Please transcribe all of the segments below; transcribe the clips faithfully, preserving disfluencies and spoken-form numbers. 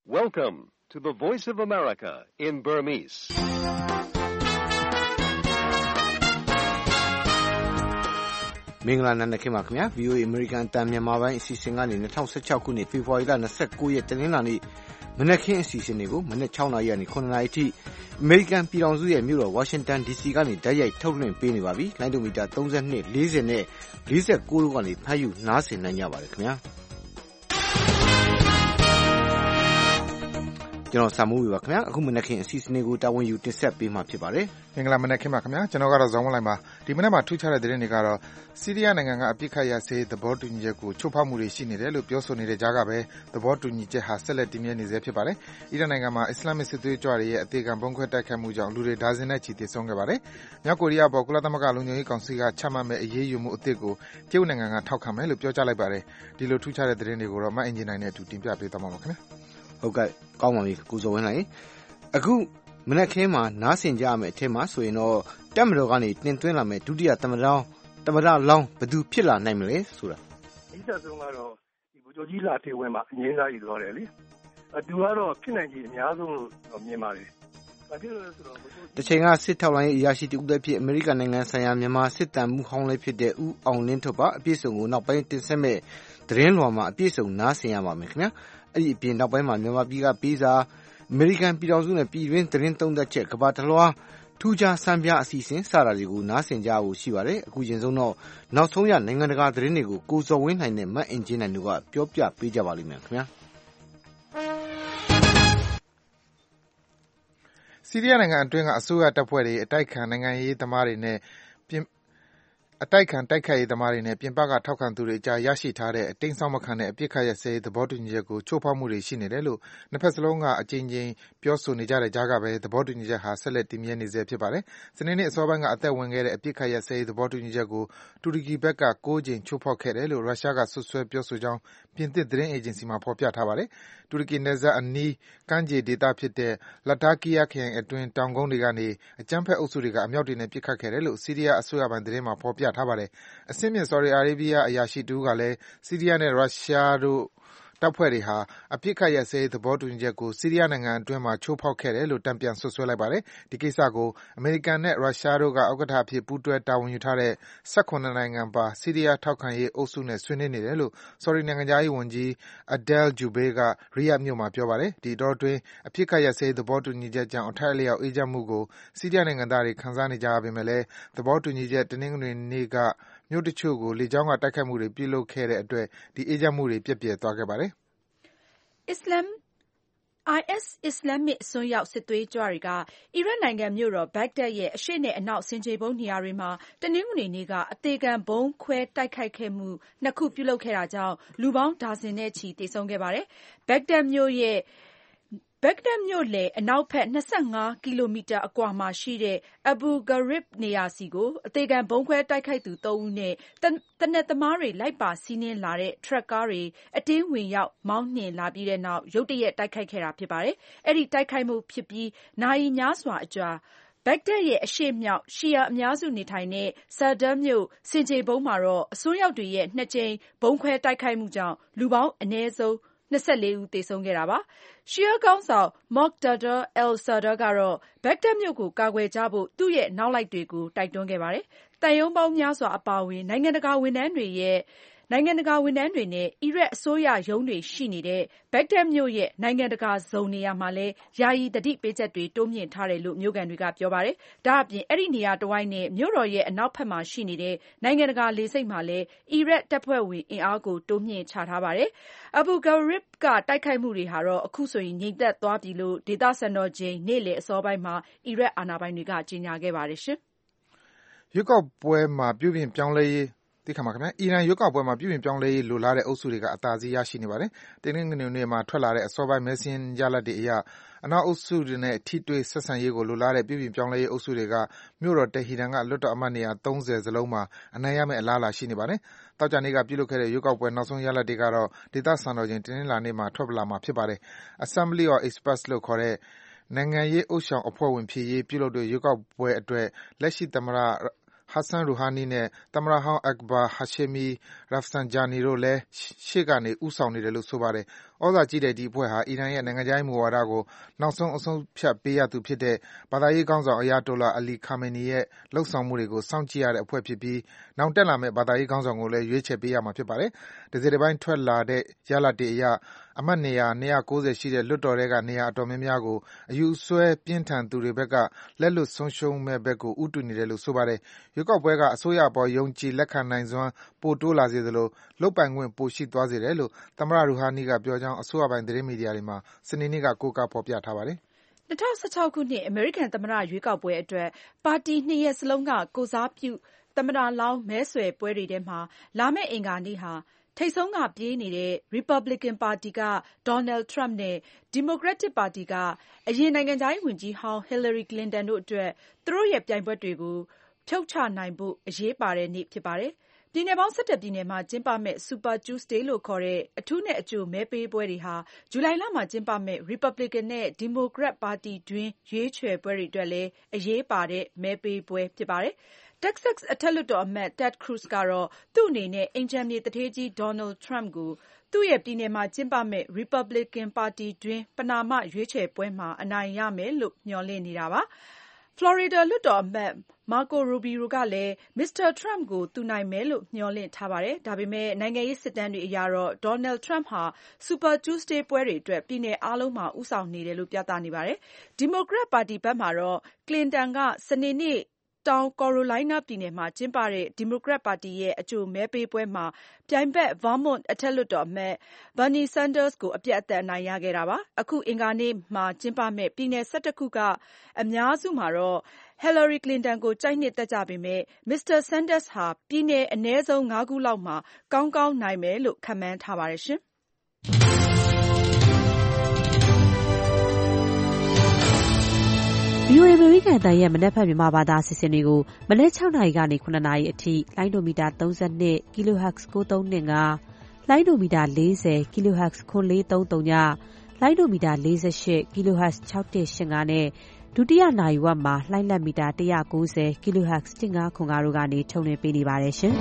Welcome to the Voice of America in Burmese. ။မင်္ဂလာနံနက်ခင်းပါခင်ဗျာ V O A American အတန်မြန်မာပိုင်းအစီအစဉ်ကနေ၂၀၁၆ခုနှစ်ဖေဖော်ဝါရီလ၂၉ရက်တနင်္လာနေ့မနက်ခင်းအစီအစဉ်တွေကိုမနက်၆နာရီကနေ၇နာရီအထိအမေရိကန်ပြည်ထောင်စုရဲ့မြို့တော်ဝါရှင်တန် ဒီစီ ကနေဓာတ်ရိုက်ထုတ်လွှင့်ပေးနေပါပြီ။လိုင်းဒိုမီတာ၃၂ ၄၀နဲ့၄၉တို့ကနေဖမ်းယူနားဆင်နိုင်ကြပါတယ်ခင်ဗျာ။ကျွန်တော်စာမိုးပါခင်ဗျာအခုမနက်ခင်းအစီအစဉ်တွေကိုတာဝန်ယူတင်ဆက်ပေးမှာဖြစ်ပါတယ်မင်္ဂလာမနက်ခင်းပါခင်ဗျာကျွန်တော်ကတော့ဇောင်းဝလိုက်ပါဒီမနက်မှာထူးခြားတဲ့သတင်းတွေကတော့ဆီးရီးယားနိုင်ငံကအပြစ်ခတ်ရစေသဘောတူညီချက်ကိုချုပ်ဖောက်မှုတွေရှိနေတယ်လို့ပြောဆိုနေတဲ့ကြားကပဲသဘောတူညီချက်ဟာဆက်လက်တည်မြဲနေဆဲဖြစ်ပါတယ်အီရန်နိုင်ငံမှာအစ္စလာမစ်စစ်သွေးကြွတွေရဲ့အသေးခံဘုံခွဲတိုက်ခိုက်မှုကြောင့်လူတွေဒါဇင်နဲ့ချီသေဆုံးခဲ့ပါတယ်မြောက်ကိုရီးယားပေါ်ကုလသမဂ္ဂလုံခြုံရေးကောင်စီကချမှတ်မဲ့အရေးယူမှုအသစ်ကိုတရုတ်နိုင်ငံကထောက်ခံမယ်လို့ပြောကြားလိုက်ပါတယ်ဒီလိုထူးခြားတဲ့သတင်းတွေကိုတော့မအင်ဂျင်နိုင်နဲ့အတူတင်ပြပေးသွားမှာပါခင်ဗျာဟုတ်ကဲ့ကောင်းပါပြီကိုစောဝင်းလိုက်အခုမနက်ခင်းမှာနားဆင်ကြရမယ့်အထက်မှာဆိုရင်တော့တက်မတော်ကနေတင်သွင်းလာမယ့်ဒုတိယသမ္မတလောင်းသမ္မတလောင်းဘယ်သူဖြစ်လာနိုင်မလဲဆိုတာအကြီးဆုံးကတော့ဒီဗိုလ်ချုပ်ကြီးလာထေဝင်းမှာအငင်းစားယူသွားတယ်လေအတူကတော့ဖြစ်နိုင်ကြီးအများဆုံးလို့မြင်ပါတယ်ဘာဖြစ်လို့လဲဆိုတော့တချိန်ကစစ်ထောက်လိုင်းအရာရှိတဦးတည်းဖြစ်အမေရိကန်နိုင်ငံဆိုင်ရာမြန်မာစစ်တမ်းမှုဟောင်းလေးဖြစ်တဲ့ဦးအောင်လင်းထွတ်ပါအပြည့်စုံကိုနောက်ပိုင်းတင်ဆက်မဲ့သတင်းလွှာမှာအပြည့်စုံနားဆင်ရပါမယ်ခင်ဗျာအဲ့ဒီအပြင်နောက်ပိုင်းမှာမြန်မာပြည်ကပေးစာအမေရိကန်ပြည်ထောင်စုနဲ့ပြည်တွင်းသတင်းသုံးသပ်ချက်ကမ္ဘာတစ်လွှားထူးခြားစံပြအစီအစဉ်စတာတွေကိုနားဆင်ကြဖို့ရှိပါတယ်အခုရင်ဆုံးတော့နောက်ဆုံးရနိုင်ငံတကာသတင်းတွေကိုကိုစော်ဝင်းနိုင်နဲ့မတ်အင်ဂျင်နိုင်တို့ကပြောပြပေးကြပါလိမ့်မယ်ခင်ဗျာဆီးရီးယားနိုင်ငံအတွင်းကအစိုးရတပ်ဖွဲ့တွေအတိုက်ခံနိုင်ငံရေးသမားတွေနဲ့ပြင်အတိုက်ခံတိုက်ခိုက်ရေးသမားတွေနဲ့ပြင်ပကထောက်ခံသူတွေကြားရရှိထားတဲ့အတိမ်းစောင်းမခံတဲ့အပြစ်ခတ်ရစေသဘောတူညီချက်ကိုချိုးဖောက်မှုတွေရှိနေတယ်လို့နှစ်ဖက်စလုံးကအကြိမ်ကြိမ်ပြောဆိုနေကြတဲ့ကြားကပဲသဘောတူညီချက်ဟာဆက်လက်တည်မြဲနေဆဲဖြစ်ပါတယ်။စနေနေ့အစောပိုင်းကအသက်ဝင်ခဲ့တဲ့အပြစ်ခတ်ရစေသဘောတူညီချက်ကိုတူရကီဘက်က၉ကြိမ်ချိုးဖောက်ခဲ့တယ်လို့ရုရှားကဆွဆွဲပြောဆိုကြောင်းပြင်သစ်သတင်းအေဂျင်စီမှာဖော်ပြထားပါတယ်။တူရကီနယ်စပ်အနီးကမ်းခြေဒေသဖြစ်တဲ့လက်တာကီယာခရိုင်အတွင်းတောင်ကုန်းတွေကနေအကြမ်းဖက်အုပ်စုတွေကအမြောက်တွေနဲ့ပစ်ခတ်ခဲ့တယ်လို့ဆီးရီးယားအစိုးရပိုင်းသတင်းမှာဖော်ပြထားပါတယ်။အဆင့်မြင့်ဆော်ဒီအာရေးဗီးယားအရာရှိတဦးကလည်းဆီးရီးယားနဲ့ရုရှားတို့တပ်ဖွဲ့တွေဟာအပြစ်ခတ်ရပ်စဲရေးသဘောတူညီချက်ကိုဆီးရီးယားနိုင်ငံအတွင်းမှာချိုးဖောက်ခဲ့တယ်လို့တန်ပြန်ဆွဆွဲလိုက်ပါတယ်။ဒီကိစ္စကိုအမေရိကန်နဲ့ရုရှားတို့ကဥက္ကဋ္ဌအဖြစ်ပူးတွဲတာဝန်ယူထားတဲ့၁၇နိုင်ငံပါဆီးရီးယားထောက်ခံရေးအုပ်စုနဲ့ဆွေးနွေးနေတယ်လို့ဆော်ဒီနိုင်ငံခြားရေးဝန်ကြီး Adel Jubeir ကရီယာ့ဒ်မြို့မှာပြောပါတယ်။ဒီအတောအတွင်းအပြစ်ခတ်ရပ်စဲရေးသဘောတူညီချက်ကြောင့်အထိုက်အလျောက်အေးချမ်းမှုကိုဆီးရီးယားနိုင်ငံသားတွေခံစားနေကြရပေမယ့်လည်းသဘောတူညီချက်တနင်္ဂနွေနေ့ကမြို့တချို့ကိုလေကြောင်းကတိုက်ခိုက်မှုတွေပြုလုပ်ခဲ့တဲ့အတွက်ဒီအေးချမ်းမှုတွေပျက်ပြယ်သွားခဲ့ပါတယ်။ Islam I S အစ္စလာမစ်အစွန်းရောက်စစ်သွေးကြွတွေကအီရတ်နိုင်ငံမြို့တော်ဘဂ္ဂဒက်ရဲ့အရှေ့နဲ့အနောက်ဆင်ခြေဖုံးနေရာတွေမှာတနင်္ဂနွေနေ့ကအသေခံဗုံးခွဲတိုက်ခိုက်ခဲ့မှုနှစ်ခုပြုလုပ်ခဲ့တာကြောင့်လူပေါင်းဒါဇင်နဲ့ချီသေဆုံးခဲ့ပါတယ်။ဘဂ္ဂဒက်မြို့ရဲ့ဘဂ္ဂဒက်မြို့လယ်အနောက်ဘက်၂၅ကီလိုမီတာအကွာမှာရှိတဲ့ Abu Ghraib နေရာဆီကိုအသေခံဗုံးခွဲတိုက်ခိုက်သူသုံးဦးနဲ့သေနတ်သမားတွေလိုက်ပါစီးနင်းလာတဲ့ထရပ်ကားတွေအတင်းဝင်ရောက်မောင်းနှင်လာပြီးတဲ့နောက်ရုတ်တရက်တိုက်ခိုက်ခဲ့တာဖြစ်ပါတယ်။အဲဒီတိုက်ခိုက်မှုဖြစ်ပြီးနာရီများစွာအကြာဘဂ္ဂဒက်ရဲ့အရှေ့မြောက်ရှီယာအများစုနေထိုင်တဲ့ Sadr မြို့ဆင်ခြေဖုံးမှာတော့အစွန်းရောက်တွေရဲ့နှစ်ကြိမ်ဗုံးခွဲတိုက်ခိုက်မှုကြောင့်လူပေါင်းအနည်းဆုံး၂၄ဦးသေဆုံးခဲ့တာပါ။ရှီယာခေါင်းဆောင် Moqtada al-Sadr ကတော့ဘဂ္ဂဒက်မြို့ကိုကာကွယ်ကြဖို့သူ့ရဲ့နောက်လိုက်တွေကိုတိုက်တွန်းခဲ့ပါတယ်။သံရုံးပေါင်းများစွာအပါအဝင်နိုင်ငံတကာဝန်ထမ်းတွေရဲ့နိုင်ငံတကာဝန်ထမ်းတွေနဲ့အီရတ်အစိုးရရုံးတွေရှိနေတဲ့ဘဂ္ဂဒက်မြို့ရဲ့နိုင်ငံတကာဇုံနေရာမှာလည်းယာယီသတိပေးချက်တွေတိုးမြှင့်ထားတယ်လို့မြို့ခံတွေကပြောပါတယ်။ဒါ့အပြင်အဲဒီနေရာတဝိုက်နဲ့မြို့တော်ရဲ့အနောက်ဘက်မှာရှိနေတဲ့နိုင်ငံတကာလေဆိပ်မှာလည်းအီရတ်တပ်ဖွဲ့ဝင်အင်အားကိုတိုးမြှင့်ချထားပါတယ်။ Abu Ghraib ကတိုက်ခိုက်မှုတွေဟာတော့အခုဆိုရင်ငြိမ်သက်သွားပြီလို့ဒေသစံတော်ချိန်နေ့လယ်အစောပိုင်းမှာအီရတ်အာဏာပိုင်တွေကကြေညာခဲ့ပါတယ်ရှင်။ရွေးကောက်ပွဲမှာပြုပြင်ပြောင်းလဲရေးသိခါမှာခင်ဗျာအီရန်ရွေးကောက်ပွဲမှာပြုပြင်ပြောင်းလဲရေးလိုလားတဲ့အုပ်စုတွေကအသာစီးရရှိနေပါတယ်။တင်းတင်းငွေငွေမှာထွက်လာတဲ့အစောပိုင်းမဲစင်းရလဒ်တွေအရအနောက်အုပ်စုတွေနဲ့ထိတွေ့ဆက်ဆံရေးကိုလိုလားတဲ့ပြုပြင်ပြောင်းလဲရေးအုပ်စုတွေကမြို့တော်တဟီရန်ကလွတ်တော်အမတ်နေရာ၃၀စလုံးမှာအနိုင်ရမယ့်အလားအလာရှိနေပါတယ်။တောက်ကြနေ့ကပြုလုပ်ခဲ့တဲ့ရွေးကောက်ပွဲနောက်ဆုံးရလဒ်တွေကတော့ဒေသစံတော်ချိန်တင်းနှင်းလာနေ့မှာထွက်လာမှာဖြစ်ပါတယ်။ Assembly of Experts လို့ခေါ်တဲ့နိုင်ငံရေးအုပ်ဆောင်အဖွဲ့ဝင်ဖြစ်ရေးပြုလုပ်တဲ့ရွေးကောက်ပွဲအတွက်လက်ရှိသမ္မတ Hassan Rouhani နဲ့သမ္မတဟောင်း Akbar Hashemi Rafsanjani တို့လည်းရှေ့ကနေဦးဆောင်နေတယ်လို့ဆိုပါတယ်။ဩဇာကြီးတဲ့ဒီအဖွဲ့ဟာအီရန်ရဲ့နိုင်ငံခြားရေးမူဝါဒကိုနောက်ဆုံးအဆုံးဖြတ်ပေးရသူဖြစ်တဲ့ဘာသာရေးခေါင်းဆောင် Ayatollah Ali Khamenei ရဲ့လုပ်ဆောင်မှုတွေကိုစောင့်ကြည့်ရတဲ့အဖွဲ့ဖြစ်ပြီးနောင်တက်လာမယ့်ဘာသာရေးခေါင်းဆောင်ကိုလည်းရွေးချယ်ပေးရမှာဖြစ်ပါတယ်။တစိတ်တပိုင်းထွက်လာတဲ့ရလဒ်တွေအရအမတ်နေရာ၂၉၀ရှိတဲ့လွှတ်တော်ထဲကနေရာအတော်များများကိုအယူစွဲပြင်းထန်သူတွေဘက်ကလက်လွတ်ဆုံးရှုံးမဲ့ဘက်ကိုဦးတည်နေတယ်လို့ဆိုပါတယ်။ရွေးကောက်ပွဲကအစိုးရအပေါ်ယုံကြည်လက်ခံနိုင်စွမ်းပိုတိုးလာစေသလိုလုပ်ပိုင်ခွင့်ပိုရှိသွားစေတယ်လို့သမ္မတ Rouhani ကပြောကြောင်းအစိုးရပိုင်သတင်းမီဒီယာတွေမှာစနေနေ့ကကိုးကားဖော်ပြထားပါတယ်။၂၀၁၆ခုနှစ်အမေရိကန်သမ္မတရွေးကောက်ပွဲအတွက်ပါတီနှစ်ရပ်စလုံးကကိုယ်စားပြုသမ္မတလောင်းမဲဆွယ်ပွဲတွေထဲမှာလာမယ့်အင်္ဂါနေ့ဟာထိပ်ဆုံးကပြေးနေတဲ့ Republican ပါတီက Donald Trump နဲ့ Democratic ပါတီကအရင်နိုင်ငံခြားရေးဝန်ကြီးဟောင်း Hillary Clinton တို့အတွက်သူတို့ရဲ့ပြိုင်ဘက်တွေကိုဖြုတ်ချနိုင်ဖို့အရေးပါတဲ့နေ့ဖြစ်ပါတယ်။ပြည်နယ်ပေါင်း၁၁ပြည်နယ်မှာကျင်းပမယ့် Super Tuesday လို့ခေါ်တဲ့အထူးနဲ့အကြိုမဲပေးပွဲတွေဟာဇူလိုင်လမှာကျင်းပမယ့် Republican နဲ့ Democrat ပါတီတွင်းရွေးချယ်ပွဲတွေအတွက်လည်းအရေးပါတဲ့မဲပေးပွဲဖြစ်ပါတယ်။ Texas အထက်လွှတ်တော်အမတ် Ted Cruz ကတော့သူ့အနေနဲ့အိမ်ခြံမြေသူဌေးကြီး Donald Trump ကိုသူ့ရဲ့ပြည်နယ်မှာကျင်းပမယ့် Republican ပါတီတွင်းပဏာမရွေးချယ်ပွဲမှာအနိုင်ရမယ်လို့မျှော်လင့်နေတာပါ။ Florida လွှတ်တော်အမတ် Marco Rubio ကလည်း မစ္စတာ Trump ကိုသူနိုင်မယ်လို့မျှော်လင့်ထားပါတယ်။ ဒါပေမဲ့နိုင်ငံရေးစစ်တမ်းတွေအရတော့ Donald Trump ဟာ Super Tuesday ပွဲတွေအတွက်ပြည်နယ်အားလုံးမှာဦးဆောင်နေတယ်လို့ပြသနေပါတယ်။ Democrat ပါတီဘက်မှာတော့ Clinton ကစနေနေ့တောင်ကာရိုလိုင်းနားပြည်နယ်မှာကျင်းပတဲ့ Democrat ပါတီရဲ့အကြိုမဲပေးပွဲမှာပြိုင်ဘက် Vermont အထက်လွှတ်တော်အမတ် Bernie Sanders ကိုအပြတ်အသတ်အနိုင်ရခဲ့တာပါ။ အခုအင်္ဂါနေ့မှာကျင်းပမယ့်ပြည်နယ်၁၁ခုကအများစုမှာတော့ Hillary Clinton ကိုကြိုက်နှစ်သက်ကြပေမဲ့ မစ္စတာ Sanders ဟာပြည်နယ်အနည်းဆုံးငါးခုလောက်မှာကောင်းကောင်းနိုင်မယ်လို့ခန့်မှန်းထားပါတယ်ရှင်။ဗွီအိုအေ အမေရိကန်အသံရဲ့မနက်ဖြန်မြန်မာဘာသာအစီအစဉ်တွေကိုမနက်၆နာရီကနေ၇နာရီအထိလိုင်းဒိုမီတာသုံး၂ kHz ကိုးသုံး၂၅ လိုင်းဒိုမီတာ၄၀ kHz ခွန်လေးသုံး၀ လိုင်းဒိုမီတာ၄၈ kHz ၆၁၈၅နဲ့ဒုတိယနာရီဝက်မှာလှိုင်းလက်မီတာ၁၉၀ kHz ၁၅ခွန်၅တို့ကနေထုတ်လွှင့်ပေးနေပါတယ်ရှင်။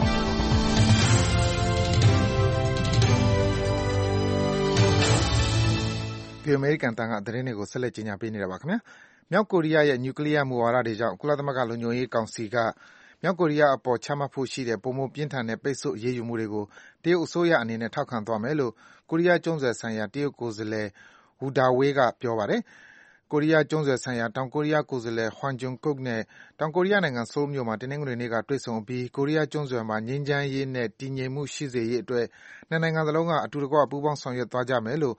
ဒီအမေရိကန်တန်ကသတင်းတွေကိုဆက်လက်ကြီးညာပေးနေတာပါခင်ဗျာ။မြောက်ကိုရီးယားရဲ့နျူကလ িয়ার မူဝါဒတွေကြောင့်ကုလသမဂ္ဂလုံခြုံရေးကောင်စီကမြောက်ကိုရီးယားအပေါ်ချမှတ်ဖို့ရှိတဲ့ပိုမိုပြင်းထန်တဲ့ပိတ်ဆို့အရေးယူမှုတွေကိုတရုတ်အစိုးရအနေနဲ့ထောက်ခံသွားမယ်လို့ကိုရီးယားကျွန်းဆွယ်ဆိုင်ရာတရုတ်ကိုယ်စားလှယ် Wu Dawei ကပြောပါတယ်။ကိုရီးယားကျွန်းဆွယ်ဆိုင်ရာတောင်ကိုရီးယားကိုယ်စားလှယ် Hwang Jung-kook နဲ့တောင်ကိုရီးယားနိုင်ငံဆိုးလ်မြို့မှာတနင်္ဂနွေနေ့ကတွေ့ဆုံအပြီးကိုရီးယားကျွန်းဆွယ်မှာငြိမ်းချမ်းရေးနဲ့တည်ငြိမ်မှုရှိစေရေးအတွက်နှစ်နိုင်ငံစလုံးကအတူတကွပူးပေါင်းဆောင်ရွက်သွားကြမယ်လို့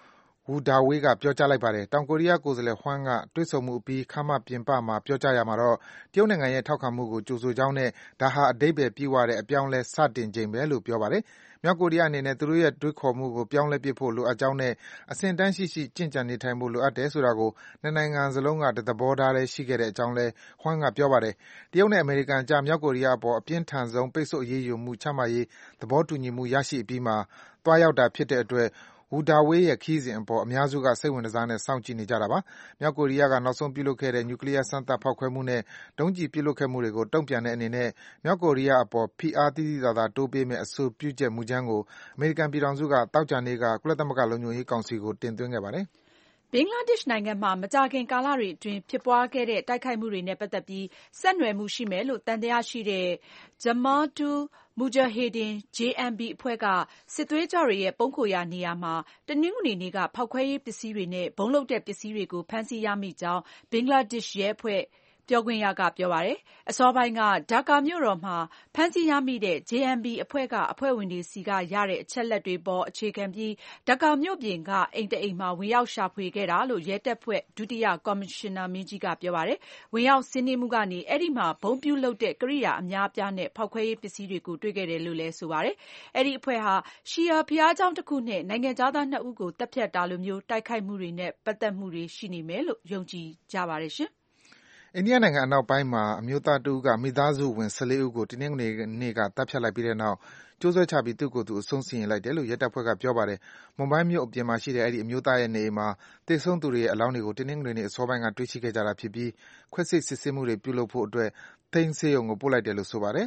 Wu Dawei ကပြောကြားလိုက်ပါတယ်။တောင်ကိုရီးယားကိုယ်စားလှယ် Hwang ကတွေ့ဆုံမှုအပြီးခန်းမပြင်ပမှာပြောကြားရာမှာတော့တရုတ်နိုင်ငံရဲ့ထောက်ခံမှုကိုကြိုဆိုကြောင်းနဲ့ဒါဟာအဓိပ္ပါယ်ပြည့်ဝတဲ့အပြောင်းအလဲစတင်ချိန်ပဲလို့ပြောပါတယ်။မြောက်ကိုရီးယားအနေနဲ့သူတို့ရဲ့တွေးခေါ်မှုကိုပြောင်းလဲပစ်ဖို့လိုအပ်ကြောင်းနဲ့အဆင့်အတန်းရှိရှိကျင့်ကြံနေထိုင်ဖို့လိုအပ်တယ်ဆိုတာကိုနှစ်နိုင်ငံစလုံးကတသဘောထားထဲရှိခဲ့တဲ့အကြောင်းလည်း Hwang ကပြောပါတယ်။တရုတ်နဲ့အမေရိကန်အကြားမြောက်ကိုရီးယားအပေါ်အပြင်းထန်ဆုံးပိတ်ဆို့အရေးယူမှုချမှတ်ရေးသဘောတူညီမှုရရှိအပြီးမှာသွားရောက်တာဖြစ်တဲ့အတွက်Wu Dawei ရဲ့ခရီးစဉ်အပေါ်အများစုကစိတ်ဝင်တစားနဲ့စောင့်ကြည့်နေကြတာပါ။မြောက်ကိုရီးယားကနောက်ဆုံးပြုလုပ်ခဲ့တဲ့နျူကလ িয়ার စမ်းသပ်ဖောက်ခွဲမှုနဲ့ဒုံးကျည်ပစ်လွှတ်ခဲ့မှုတွေကိုတုံ့ပြန်တဲ့အနေနဲ့မြောက်ကိုရီးယားအပေါ်ဖိအားသိသိသာသာတိုးပေးမယ့်အဆိုပြုချက်မူကြမ်းကိုအမေရိကန်ပြည်ထောင်စုကသောကြာနေ့ကကုလသမဂ္ဂလုံခြုံရေးကောင်စီကိုတင်သွင်းခဲ့ပါတယ်။ဘင်္ဂလားဒေ့ရှ်နိုင်ငံမှာမကြာခင်ကာလတွေအတွင်းဖြစ်ပွားခဲ့တဲ့တိုက်ခိုက်မှုတွေနဲ့ပတ်သက်ပြီးဆက်နွယ်မှုရှိမယ်လို့သံသယရှိတဲ့ Jamaat-ul Mujahedin ဂျေ အမ် ဘီ အဖွဲ့ကစစ်သွေးကြွတွေရဲ့ပုန်းခိုရာနေရာမှာတနင်္ဂနွေနေ့ကဖောက်ခွဲရေးပစ္စည်းတွေနဲ့ဗုံးလုပ်တဲ့ပစ္စည်းတွေကိုဖမ်းဆီးရမိကြောင်းဘင်္ဂလားဒေ့ရှ်ရဲအဖွဲ့ပြောခွင့်ရကပြောပါတယ်။အစောပိုင်းကဒါကာမြို့တော်မှာဖမ်းဆီးရမိတဲ့ ဂျေ အမ် ဘီ အဖွဲ့ကအဖွဲ့ဝင်တွေဆီကရတဲ့အချက်အလက်တွေပေါ်အခြေခံပြီးဒါကာမြို့ပြင်ကအိမ်တအိမ်မှာဝင်ရောက်ရှာဖွေခဲ့တာလို့ရဲတပ်ဖွဲ့ဒုတိယကော်မရှင်နာမင်းကြီးကပြောပါတယ်။ဝင်ရောက်စီးနင်းမှုကနေအဲဒီမှာဗုံးပြုလုပ်တဲ့ကိရိယာအများအပြားနဲ့ဖောက်ခွဲရေးပစ္စည်းတွေကိုတွေ့ခဲ့တယ်လို့လည်းဆိုပါတယ်။အဲဒီအဖွဲ့ဟာရှီယာဘုရားကျောင်းတခုနဲ့နိုင်ငံခြားသားနှစ်ဦးကိုသတ်ဖြတ်တာလိုမျိုးတိုက်ခိုက်မှုတွေနဲ့ပတ်သက်မှုတွေရှိနေမယ်လို့ယုံကြည်ကြပါတယ်ရှင်။အိန္ဒိယနိုင်ငံအနောက်ပိုင်းမှာအမျိုးသားတဦးကမိသားစုဝင်၁၄ဦးကိုတနင်္ဂနွေနေ့ကသတ်ဖြတ်လိုက်ပြီးတဲ့နောက်ကြိုးဆွဲချပြီးသူ့ကိုယ်သူအဆုံးစီရင်လိုက်တယ်လို့ရဲတပ်ဖွဲ့ကပြောပါတယ်။မွန်ဘိုင်းမြို့အပြင်မှာရှိတဲ့အဲဒီအမျိုးသားရဲ့နေအိမ်မှာသေဆုံးသူတွေရဲ့အလောင်းတွေကိုတနင်္ဂနွေနေ့အစောပိုင်းကတွေ့ရှိခဲ့ကြတာဖြစ်ပြီးခွဲစိတ်စစ်ဆေးမှုတွေပြုလုပ်ဖို့အတွက်သိန်းဆေးရုံကိုပို့လိုက်တယ်လို့ဆိုပါတယ်။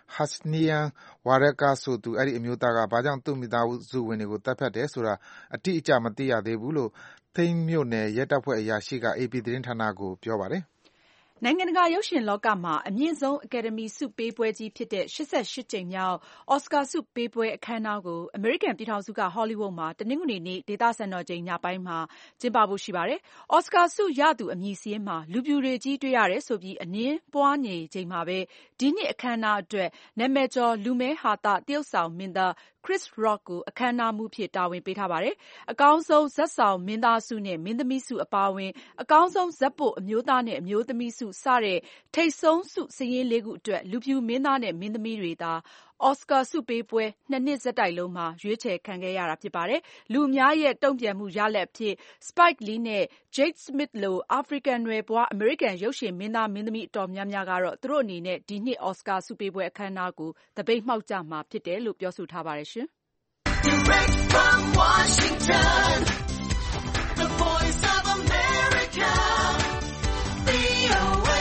Hasnian Waraka ဆိုသူအဲဒီအမျိုးသားကဘာကြောင့်သူ့မိသားစုဝင်တွေကိုတပ်ဖြတ်တယ်ဆိုတာအတိအကျမသိရသေးဘူးလို့သိမ်းမြို့နယ်ရဲတပ်ဖွဲ့အရာရှိက အေပီ သတင်းဌာနကိုပြောပါတယ်။နိုင်ငံတကာရုပ်ရှင်လောကမှာအမြင့်ဆုံးအကယ်ဒမီဆုပေးပွဲကြီးဖြစ်တဲ့၈၈ကြိမ်မြောက်အော်စကာဆုပေးပွဲအခမ်းအနားကိုအမေရိကန်ပြည်ထောင်စုကဟောလီဝုဒ်မှာတနင်္ဂနွေနေ့ဒေသစံတော်ချိန်ညပိုင်းမှာကျင်းပဖို့ရှိပါတယ်။အော်စကာဆုရသူအမည်စာရင်းမှာလူဖြူတွေကြီးတွေ့ရတယ်ဆိုပြီးအငြင်းပွားနေချိန်မှာပဲဒီနှစ်အခမ်းအနားအတွက်နာမည်ကျော်လူမည်းဟာသသရုပ်ဆောင်မင်းသားChris Rock ကိုအခမ်းအနားမှူးဖြစ်တာဝန်ပေးထားပါတယ်။အကောင်းဆုံးဇာတ်ဆောင်မင်းသားဆုနဲ့မင်းသမီးဆုအပါအဝင်အကောင်းဆုံးဇာတ်ပို့အမျိုးသားနဲ့အမျိုးသမီးဆုစတဲ့ထိပ်ဆုံးဆုစာရင်းလေးခုအတွက်လူဖြူမင်းသားနဲ့မင်းသမီးတွေသာအော်စကာဆုပေးပွဲနှစ်နှစ်ဆက်တိုက်လုံးမှာရွေးချယ်ခံခဲ့ရတာဖြစ်ပါတယ်။လူအများရဲ့တုံ့ပြန်မှုရလဒ်အဖြစ် Spike Lee နဲ့ Jade Smith လိုအာဖရိကန်နွယ်ဖွားအမေရိကန်ရုပ်ရှင်မင်းသားမင်းသမီးအတော်များများကတော့သူတို့အနေနဲ့ဒီနှစ်အော်စကာဆုပေးပွဲအခမ်းအနားကိုသပိတ်မှောက်ကြမှာဖြစ်တယ်လို့ပြောဆိုထားပါတယ်ရှင်။ Direct from Washington, the voice of America, ဗွီအိုအေ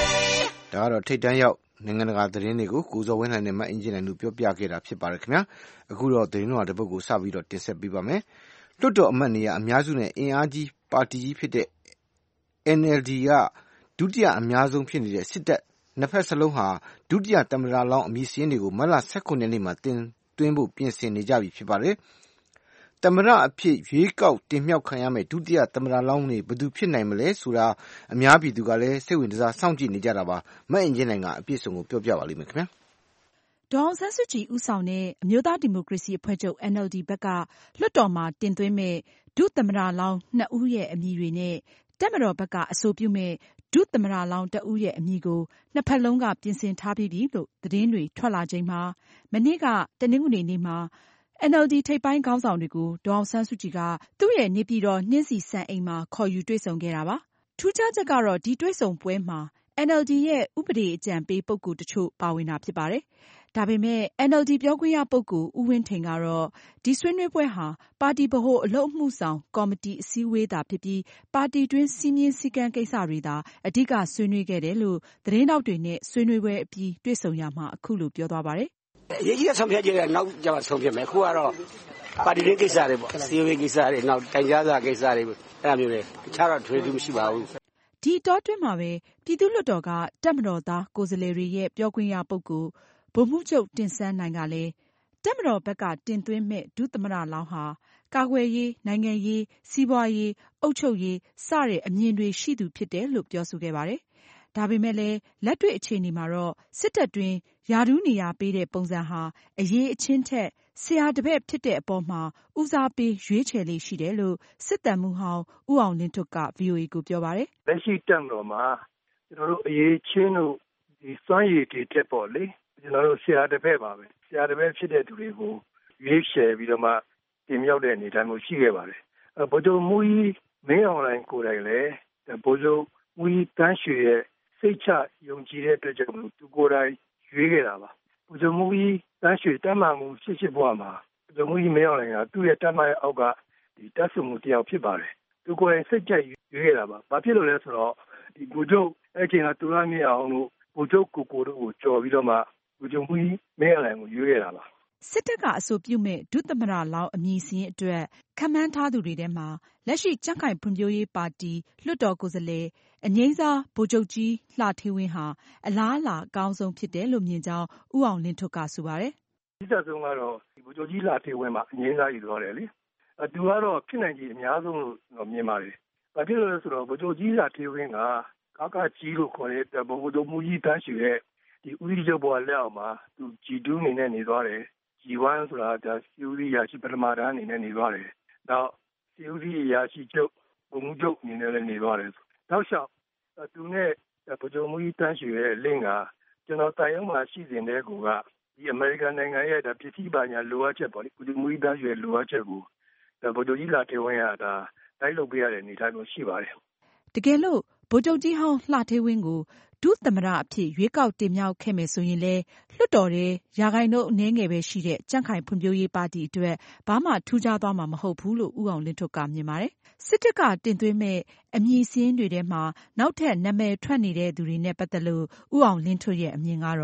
ဒါကတော့ထိတ်တန်းရောက်နိုင်ငံတကာသတင်းတွေကိုကိုဇော်ဝင်းလှိုင်နဲ့မအင်ဂျင်နိုင်တို့ပြောပြခဲ့တာဖြစ်ပါတယ်ခင်ဗျာအခုတော့သတင်းတော်တစ်ပုဒ်ကိုစပြီးတော့တင်ဆက်ပေးပါမယ်လွှတ်တော်အမတ်နေရာအများစုနဲ့အင်အားကြီးပါတီကြီးဖြစ်တဲ့ အန် အယ်လ် ဒီ ကဒုတိယအများဆုံးဖြစ်နေတဲ့စစ်တပ်နှစ်ဖက်စလုံးဟာဒုတိယသမ္မတလောင်းအမည်စာရင်းတွေကိုမတ်လ၁၉ရက်နေ့မှာတင်သွင်းဖို့ပြင်ဆင်နေကြပြီဖြစ်ပါတယ်သမ္မတအဖြစ်ရွေးကောက်တင်မြှောက်ခံရမယ့်ဒုတိယသမ္မတလောင်းတွေဘယ်သူဖြစ်နိုင်မလဲဆိုတာအများပြည်သူကလည်းစိတ်ဝင်စားစောင့်ကြည့်နေကြတာပါမအင်ဂျင်နိုင်ကအပြည့်စုံကိုပြောပြပါလိမ့်မယ်ခင်ဗျာဒေါ်အောင်ဆန်းစုကြည်ဦးဆောင်တဲ့အမျိုးသားဒီမိုကရေစီအဖွဲ့ချုပ် အန် အယ်လ် ဒီ ဘက်ကလွှတ်တော်မှာတင်သွင်းမဲ့ဒုသမ္မတလောင်းနှစ်ဦးရဲ့အမည်တွေနဲ့တပ်မတော်ဘက်ကအဆိုပြုမဲ့ဒုသမ္မတလောင်းတဦးရဲ့အမည်ကိုနှစ်ဖက်လုံးကပြင်ဆင်ထားပြီးပြီလို့သတင်းတွေထွက်လာချိန်မှာမနေ့ကတနင်္ဂနွေနေ့မှာအန် အယ်လ် ဒီ ထိပ်ပိုင်းခေါင်းဆောင်တွေကိုဒေါ်အောင်ဆန်းစုကြည်ကသူ့ရဲ့နေပြည်တော်နှင်းဆီစံအိမ်မှာခေါ်ယူတွေ့ဆုံခဲ့တာပါ။ထူးခြားချက်ကတော့ဒီတွေ့ဆုံပွဲမှာ အန် အယ်လ် ဒီ ရဲ့ဥပဒေအကြံပေးပုဂ္ဂိုလ်တချို့ပါဝင်တာဖြစ်ပါတယ်။ဒါပေမဲ့ အန် အယ်လ် ဒီ ပြောခွင့်ရပုဂ္ဂိုလ်ဦးဝင်းထိန်ကတော့ဒီဆွေးနွေးပွဲဟာပါတီဗဟိုအလုပ်အမှုဆောင်ကော်မတီအစည်းအဝေးသာဖြစ်ပြီးပါတီတွင်းစည်းမျဉ်းစည်းကမ်းကိစ္စတွေသာအဓိကဆွေးနွေးခဲ့တယ်လို့သတင်းထောက်တွေနဲ့ဆွေးနွေးပွဲအပြီးတွေ့ဆုံရမှာအခုလိုပြောသွားပါတယ်။အရေးကြီးတဲ့ဆုံးဖြတ်ချက်တွေနောက်ကျမှဆုံးဖြတ်မယ်အခုကတော့ပါတီရေးကိစ္စတွေပေါ့စီဝေးကိစ္စတွေနောက်တိုင်ကြားစာကိစ္စတွေအဲ့လိုမျိုးတွေတခြားတော့ထွေထူးမရှိပါဘူးဒီတောတွင်းမှာပဲပြည်သူ့လွှတ်တော်ကတပ်မတော်သားကိုယ်စားလှယ်တွေရဲ့ပြောခွင့်ရပုဂ္ဂိုလ်ဗိုလ်မှူးချုပ်တင်ဆန်းနိုင်ကလည်းတပ်မတော်ဘက်ကတင်သွင်းမဲ့ဒုသမ္မတလောင်းဟာကာကွယ်ရေးနိုင်ငံရေးစီးပွားရေးအုပ်ချုပ်ရေးစတဲ့အမြင်တွေရှိသူဖြစ်တယ်လို့ပြောဆိုခဲ့ပါတယ်ဒါပေမဲ့လည်းလက်တွေ့အခြေအနေမှာတော့စစ်တပ်တွင်ယာထူးနေရာပေးတဲ့ပုံစံဟာအရေးအချင်းထက်ဆရာတပည့်ဖြစ်တဲ့အပေါ်မှာဦးစားပေးရွေးချယ်လေးရှိတယ်လို့စစ်တပ်မှူးဟောင်းဦးအောင်လင်းထွဋ်က ဗွီအိုအေကိုပြောပါတယ်။လက်ရှိတပ်မတော်မှာကျွန်တော်တို့အရေးချင်းတို့ဒီစွမ်းရည်တွေတက်ပေါ့လေကျွန်တော်တို့ဆရာတပည့်ပါပဲဆရာတပည့်ဖြစ်တဲ့သူတွေကိုရွေးချယ်ပြီးတော့မှတင်မြောက်တဲ့အနေအထားမျိုးရှိခဲ့ပါတယ်။ဗိုလ်ချုပ်မှူးကြီးမင်းအောင်လှိုင်ကိုယ်တိုင်လည်းဗိုလ်ချုပ်မှူးကြီးတန်းရွှေရဲ့စိတ်ချယုံကြည်တဲ့အတွက်ကြောင့်သူကိုယ်တိုင်ရွေးခဲ့တာပါဗိုလ်ချုပ်မှူးကြီးတန်းရွှေတမ်းမှမှုရှစ်ရှစ်ဘွားမှာဗိုလ်ချုပ်မှူးကြီးမင်းအောင်လှိုင်ကသူ့ရဲ့တမ်းမှရဲ့အောက်ကဒီတပ်စုမှုတယောက်ဖြစ်ပါတယ်သူကိုယ်တိုင်စိတ်ကြိုက်ရွေးခဲ့တာပါဘာဖြစ်လို့လဲဆိုတော့ဒီဗိုလ်ချုပ်အဲ့ချိန်ကသူရမြင့်အောင်လို့ဗိုလ်ချုပ်ကိုကိုတို့ကိုကြော်ပြီးတော့မှဗိုလ်ချုပ်မှူးကြီးမင်းအောင်လှိုင်ကိုရွေးခဲ့တာပါစစ်တပ်ကအဆိုပြုမဲ့ဒုသမ္မတလောင်းအမည်စင်းအတွက်ခန့်မှန်းထားသူတွေထဲမှာလက်ရှိကြံ့ခိုင်ဖွံ့ဖြိုးရေးပါတီလွှတ်တော်ကိုယ်စားလှယ်အငြိမ်းစားဗိုလ်ချုပ်ကြီးလှဌေးဝင်းဟာအလားအလာအကောင်းဆုံးဖြစ်တယ်လို့မြင်ကြောင်းဦးအောင်လင်းထွဋ်ကဆိုပါတယ်။ဒီသက်ဆုံးကတော့ဗိုလ်ချုပ်ကြီးလှဌေးဝင်းမှာအငြိမ်းစားယူသွားတယ်လေ။သူကတော့ဖြစ်နိုင်ခြေအများဆုံးလို့မြင်ပါတယ်။ဘာဖြစ်လို့လဲဆိုတော့ဗိုလ်ချုပ်ကြီးလှဌေးဝင်းကကာကကြီးလို့ခေါ်တဲ့ဗိုလ်ချုပ်မှူးကြီးတန်းရွှေရဲ့ဒီဦးစီးချုပ်ဘဝလက်အောက်မှာသူဂျီတူးအနေနဲ့နေသွားတယ်။ဂျီဝမ်ဆိုတာဒါစီဦးစီးရာရှိပထမတန်းအနေနဲ့နေသွားတယ်။နောက်စီဦးစီးရာရှိချုပ်ဗိုလ်မှူးချုပ်အနေနဲ့လည်းနေသွားတယ်။နောက်လျှောက်သူနဲ့ဗိုလ်ချုပ်မှူးကြီးတန်းရွှေရဲ့လင့်ကကျွန်တော်တိုင်အောင်မှာရှိစဉ်တဲ့ကူကဒီအမေရိကန်နိုင်ငံရဲ့ဒါပြည်စည်းပါညာလိုအပ်ချက်ပေါ့လေဗိုလ်ချုပ်မှူးကြီးတန်းရွှေလိုအပ်ချက်ကိုဒါဗိုလ်ချုပ်ကြီးလှဌေးဝင်းကဒါတိုက်လုပ်ပေးရတဲ့အနေအထားမျိုးရှိပါတယ်။တကယ်လို့ဗိုလ်ချုပ်ကြီးဟောင်းလှဌေးဝင်းကိုဒုသမ္မတအဖြစ်ရွေးကောက်တင်မြှောက်ခဲ့မယ်ဆိုရင်လည်းလွှတ်တော်ထဲရာခိုင်နှုန်းအနည်းငယ်ပဲရှိတဲ့ကြံ့ခိုင်ဖွံ့ဖြိုးရေးပါတီအတွက်ဘာမှထူးခြားသွားမှာမဟုတ်ဘူးလို့ဦးအောင်လင်းထွဋ်ကမြင်ပါတယ်။စစ်တပ်ကတင်သွင်းမဲ့အမည်စာရင်းတွေထဲမှာနောက်ထပ်နာမည်ထွက်နေတဲ့သူတွေနဲ့ပတ်သက်လို့ဦးအောင်လင်းထွဋ်ရဲ့အမြင်ကတော့အခု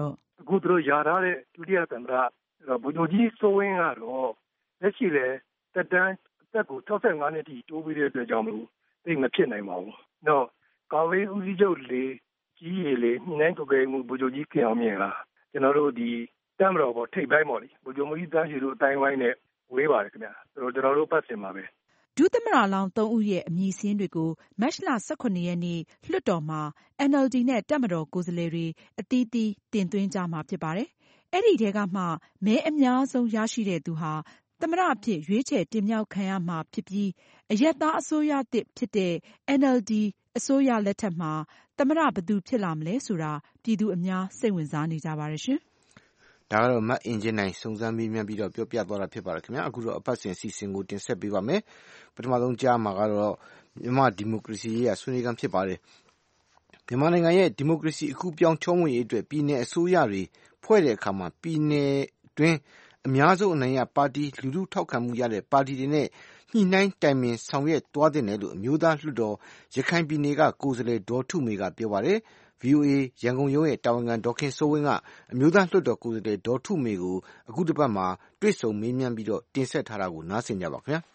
အခုသူတို့ယာထားတဲ့ဒုတိယသမ္မတဗိုလ်ချုပ်ကြီးစိုးဝင်းကတော့လက်ရှိလေတက်တန်းအသက်ကို၆၅နှစ်ထိတိုးပြီးတဲ့အတွက်ကြောင့်မလို့သိမဖြစ်နိုင်ပါဘူး။တော့ကာဝေးဦးစီးချုပ်လေကြီးရည်လေညှိနှိုင်းကြိုးကိုင်မှုဗိုလ်ချုပ်ကြီးခင်အောင်မြင့်ကကျွန်တော်တို့ဒီတမ်းမတော်ပေါ်ထိပ်ပိုင်းပေါ့လေဗိုလ်ချုပ်မကြီးတန်းရှိတို့အတိုင်းဝိုင်းနဲ့ဝေးပါတယ်ခင်ဗျာ။ဆိုတော့ကျွန်တော်တို့ပတ်စင်ပါပဲဒုသမ္မတလောင်းသုံးဦးရဲ့အမည်စာရင်းတွေကိုမတ်လ၁၇ရက်နေ့လွှတ်တော်မှာ အန်အယ်လ်ဒီ နဲ့တပ်မတော်ကိုယ်စားလှယ်တွေအသီးသီးတင်သွင်းကြမှာဖြစ်ပါတယ်။အဲဒီထဲကမှမဲအများဆုံးရရှိတဲ့သူဟာသမ္မတအဖြစ်ရွေးချယ်တင်မြှောက်ခံရမှာဖြစ်ပြီးအရပ်သားအစိုးရသစ်ဖြစ်တဲ့ အန်အယ်လ်ဒီအစိုးရလက်ထက်မှာသမ္မတဘယ်သူဖြစ်လာမလဲဆိုတာပြည်သူအများစိတ်ဝင်စားနေကြပါတယ်ရှင်။ဒါကတော့မတ်အင်ဂျင်နိုင်စုံစမ်းမေးမြန်းပြီးတော့ပြောပြသွားတာဖြစ်ပါတယ်ခင်ဗျာအခုတော့အပတ်စဉ်စီစဉ်ကိုတင်ဆက်ပေးပါမယ်ပထမဆုံးကြားမှာကတော့မြန်မာဒီမိုကရေစီရေးဆွေးနွေးခန်းဖြစ်ပါတယ်မြန်မာနိုင်ငံရဲ့ဒီမိုကရေစီအခုပြောင်းချုံးဝင်ရေးအတွက်ပြည်내အစိုးရတွေဖွဲ့တဲ့အခါမှာပြည်내တွင်းအများဆုံးအနိုင်ရပါတီလူထုထောက်ခံမှုရတဲ့ပါတီတွေနဲ့ညှိနှိုင်းတိုင်ပင်ဆောင်ရွက်သွားတဲ့လို့အမျိုးသားလွှတ်တော်ရခိုင်ပြည်နယ်ကကိုယ်စားလှယ်ဒေါ်ထုမေကပြောပါတယ်ဗွီအိုအေရန်ကုန်ရုံးရဲ့တာဝန်ခံဒေါက်ခင်စိုးဝင်းကအမျိုးသားလွှတ်တော်ကိုယ်စားလှယ်ဒေါ်ထုမေကိုအခုတစ်ပတ်မှာတွေ့ဆုံမေးမြန်းပြီးတော့တင်ဆက်ထားတာကိုနားဆင်ကြပါခင်ဗျာ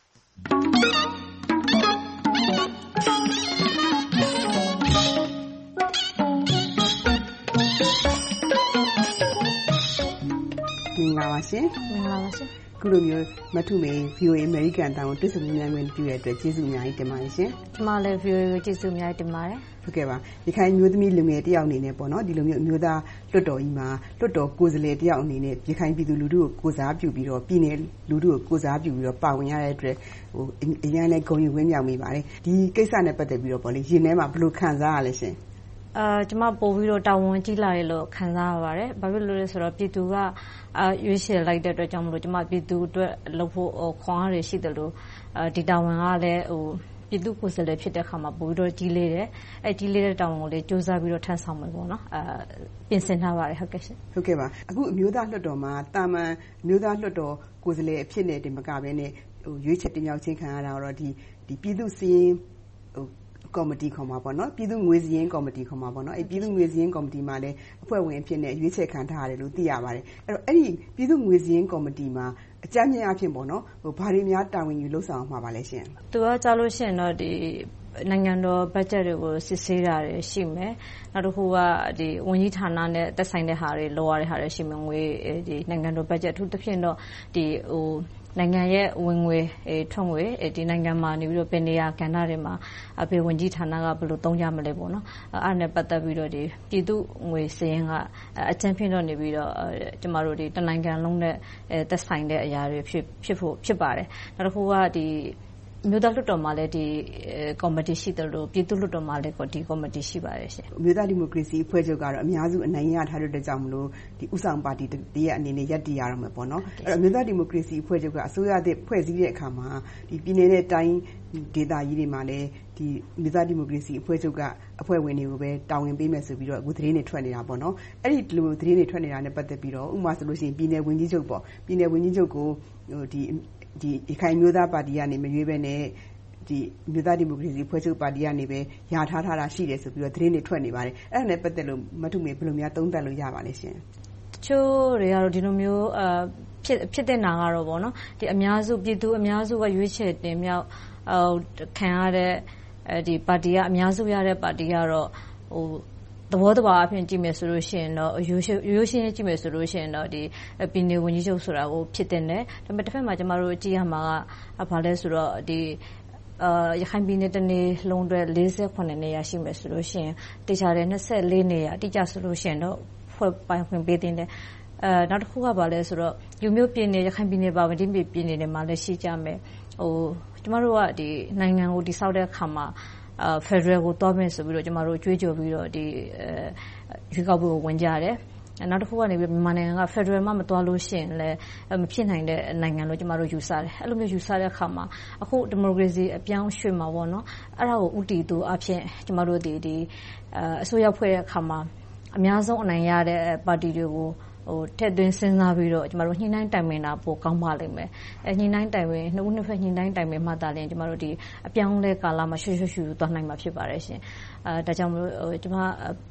မင်္ဂလာပါရှင်မင်္ဂလာပါရှင်ခုလိုမျိုးမထုမေ ဗွီအိုအေ အမေရိကန်အသံကိုတွေ့ဆုံမြင်မြန်ခွင့်ပြုတဲ့အတွက်ကျေးဇူးအများကြီးတင်ပါတယ်ရှင်။ကျွန်မလည်း ဗွီအိုအေ ကိုကျေးဇူးအများကြီးတင်ပါတယ်။ဟုတ်ကဲ့ပါ။ရခိုင်မျိုးသမီးလူငယ်တယောက်အနေနဲ့ပေါ့နော်ဒီလိုမျိုးအမျိုးသားလွှတ်တော်ကြီးမှာလွှတ်တော်ကိုယ်စားလှယ်တယောက်အနေနဲ့ရခိုင်ပြည်သူလူထုကိုကိုစားပြုပြီးတော့ပြည်내လူထုကိုကိုစားပြုပြီးတော့ပါဝင်ရတဲ့အတွက်ဟိုအရင်လည်းဂုဏ်ယူဝင်းမြောက်မိပါတယ်။ဒီကိစ္စနဲ့ပတ်သက်ပြီးတော့ပေါ့လေရင်ထဲမှာဘယ်လိုခံစားရလဲရှင်။အာကျွန်မပို့ပြီးတော့တာဝန်ကြီးလာတယ်လို့ခံစားရပါတယ်။ဘာဖြစ်လို့လဲဆိုတော့ပြည်သူကအာရွေးချယ်လိုက်တဲ့အတွက်ကြောင့်မလို့ကျွန်မပြည်သူအတွက်လုပ်ဖို့ခွန်အားရရှိတယ်လို့အာဒီတာဝန်ကလည်းဟိုပြည်သူကိုယ်စားလှယ်ဖြစ်တဲ့အခါမှာပို့ပြီးတော့ကြီးလေးတယ်။အဲကြီးလေးတဲ့တာဝန်ကိုလည်းစူးစမ်းပြီးတော့ထမ်းဆောင်မယ်ပေါ့နော်။အာပြင်ဆင်ထားပါတယ်ဟုတ်ကဲ့ရှင်။ဟုတ်ကဲ့ပါ။အခုအမျိုးသားလွှတ်တော်မှာတာမန်အမျိုးသားလွှတ်တော်ကိုယ်စားလှယ်အဖြစ်နဲ့တင်မကဘဲနဲ့ဟိုရွေးချယ်တင်မြှောက်ခြင်းခံရတာတော့ဒီဒီပြည်သူစည်းဟိုကော်မတီခေါ်မှာပေါ့နော်ပြည်သူငွေစည်းရင်းကော်မတီခေါ်မှာပေါ့နော်အဲပြည်သူငွေစည်းရင်းကော်မတီမှာလည်းအဖွဲ့ဝင်အဖြစ်နဲ့ရွေးချယ်ခံထားရတယ်လို့သိရပါတယ်အဲ့တော့အဲ့ဒီပြည်သူငွေစည်းရင်းကော်မတီမှာအကြမ်းမြင်အဖြစ်ပေါ့နော်ဟိုဘာတွေများတာဝန်ယူလှုပ်ဆောင်မှာပါလဲရှင်သူကကြားလို့ရှိရင်တော့ဒီနိုင်ငံတော်ဘတ်ဂျက်တွေကိုစစ်ဆေးတာတွေရှိမယ်နောက်တစ်ခုကဒီဝန်ကြီးဌာနနဲ့သက်ဆိုင်တဲ့ဟာတွေလိုရတဲ့ဟာတွေရှိမယ်ငွေဒီနိုင်ငံတော်ဘတ်ဂျက်အထူးသဖြင့်တော့ဒီဟိုနိုင်ငံရဲ့ဝင်ငွေထွက်ငွေဒီနိုင်ငံမှာနေပြီးတော့ပြည်နေရကဏ္ဍတွေမှာအပေဝင်ကြီးဌာနကဘယ်လိုသုံးကြမလဲပေါ့နော်အဲ့ဒါနဲ့ပတ်သက်ပြီးတော့ဒီပြည်သူငွေစည်းရင်းကအကျဉ်းဖြင့်တော့နေပြီးတော့ကျမတို့ဒီတနိုင်ငံလုံးနဲ့သက်ဆိုင်တဲ့အရာတွေဖြစ်ဖြစ်ဖို့ဖြစ်ပါတယ်နောက်တစ်ခုကဒီမြို့သားလွှတ်တော်မှာလည်းဒီကော်မတီရှိတယ်လို့ပြည်သူ့လွှတ်တော်မှာလည်းဒီကော်မတီရှိပါတယ်ရှင်။မြို့သားဒီမိုကရေစီအဖွဲ့ချုပ်ကတော့အများစုအနိုင်ရထားတဲ့အတွက်ကြောင့်မလို့ဒီဥဆောင်ပါတီတည်းရဲ့အနေနဲ့ရပ်တည်ရအောင်မယ်ပေါ့နော်။အဲ့တော့မြို့သားဒီမိုကရေစီအဖွဲ့ချုပ်ကအစိုးရသစ်ဖွဲ့စည်းတဲ့အခါမှာဒီပြည်내နဲ့တိုင်းဒေသကြီးတွေမှာလည်းဒီမြို့သားဒီမိုကရေစီအဖွဲ့ချုပ်ကအဖွဲ့ဝင်တွေကိုပဲတာဝန်ပေးမယ်ဆိုပြီးတော့အခုသတင်းတွေထွက်နေတာပေါ့နော်။အဲ့ဒီလိုသတင်းတွေထွက်နေတာနဲ့ပတ်သက်ပြီးတော့ဥပမာဆိုလို့ရှိရင်ပြည်내ဝန်ကြီးချုပ်ပေါ့ပြည်내ဝန်ကြီးချုပ်ကိုဟိုဒီဒီရခိုင်မျိုးသားပါတီကနေမရွေးဘဲနဲ့ဒီမြို့သားဒီမိုကရေစီဖွဲ့ချုပ်ပါတီကနေပဲယာထားထားတာရှိတယ်ဆိုပြီးတော့သတင်းတွေထွက်နေပါတယ်အဲ့ဒါနဲ့ပတ်သက်လို့မထုမေဘယ်လိုများသုံးသပ်လို့ရပါလဲရှင်တချို့တွေကတော့ဒီလိုမျိုးအာဖြစ်ဖြစ်တဲ့နာကတော့ပေါ့နော်ဒီအများစုပြည်သူအများစုကရွေးချယ်တင်မြောက်ဟိုခံရတဲ့အဲဒီပါတီကအများစုရတဲ့ပါတီကတော့ဟိုသဘောတဘာအဖြစ်ကြည့်မယ်ဆိုလို့ရှိရင်တော့ရိုးရိုးရှင်းရှင်းကြည့်မယ်ဆိုလို့ရှိရင်တော့ဒီပြည်내ဝန်ကြီးချုပ်ဆိုတာကိုဖြစ်တဲ့နဲ့ဒါပေမဲ့တစ်ဖက်မှာကျမတို့ကြည့်ရမှာကဘာလဲဆိုတော့ဒီအာရခိုင်ပြည်내တနေ့လုံးအတွက်၄၈နေရာရှိမယ်ဆိုလို့ရှိရင်တခြားတဲ့၂၄နေရာအတိအကျဆိုလို့ရှိရင်တော့ဖွဲ့ပိုင်ခွင့်ပေးတဲ့အဲနောက်တစ်ခုကဘာလဲဆိုတော့ယူမျိုးပြည်내ရခိုင်ပြည်내ပါဝင်ဒီပြည်내တွေမှာလည်းရှိကြမယ်ဟိုကျမတို့ကဒီနိုင်ငံကိုတည်ဆောက်တဲ့အခါမှာအာဖက်ဒရယ်ကိုတောင်းမယ်ဆိုပြီးတော့ကျမတို့ကြွေးကြော်ပြီးတော့ဒီရွေးကောက်ပွဲကိုဝင်ကြတယ်နောက်တစ်ခုကနေပြီးမြန်မာနိုင်ငံကဖက်ဒရယ်မှမတော်လို့ရှိရင်လည်းမဖြစ်နိုင်တဲ့နိုင်ငံလို့ကျမတို့ယူဆတယ်အဲ့လိုမျိုးယူဆတဲ့အခါမှာအခုဒီမိုကရေစီအပြောင်းရွှေ့မှာပေါ့နော်အဲ့ဒါကိုဥတီသူအဖြစ်ကျမတို့ဒီဒီအစိုးရဖွဲ့တဲ့အခါမှာအများဆုံးအနိုင်ရတဲ့ပါတီတွေကိုဟိုထက်သွင်းစဉ်းစားပြီးတော့ကျမတို့ညှိနှိုင်းတိုင်ပင်တာပိုကောင်းပါလိမ့်မယ်အဲညှိနှိုင်းတိုင်ပင်နှစ်ဦးနှစ်ဖက်ညှိနှိုင်းတိုင်ပင်မှသာလျှင်ကျမတို့ဒီအပြောင်းလဲကာလမှာရွှေ့ရွှေ့ရွှေ့သွားနိုင်မှာဖြစ်ပါတယ်ရှင်အဲဒါကြောင့်မလို့ဟိုကျမ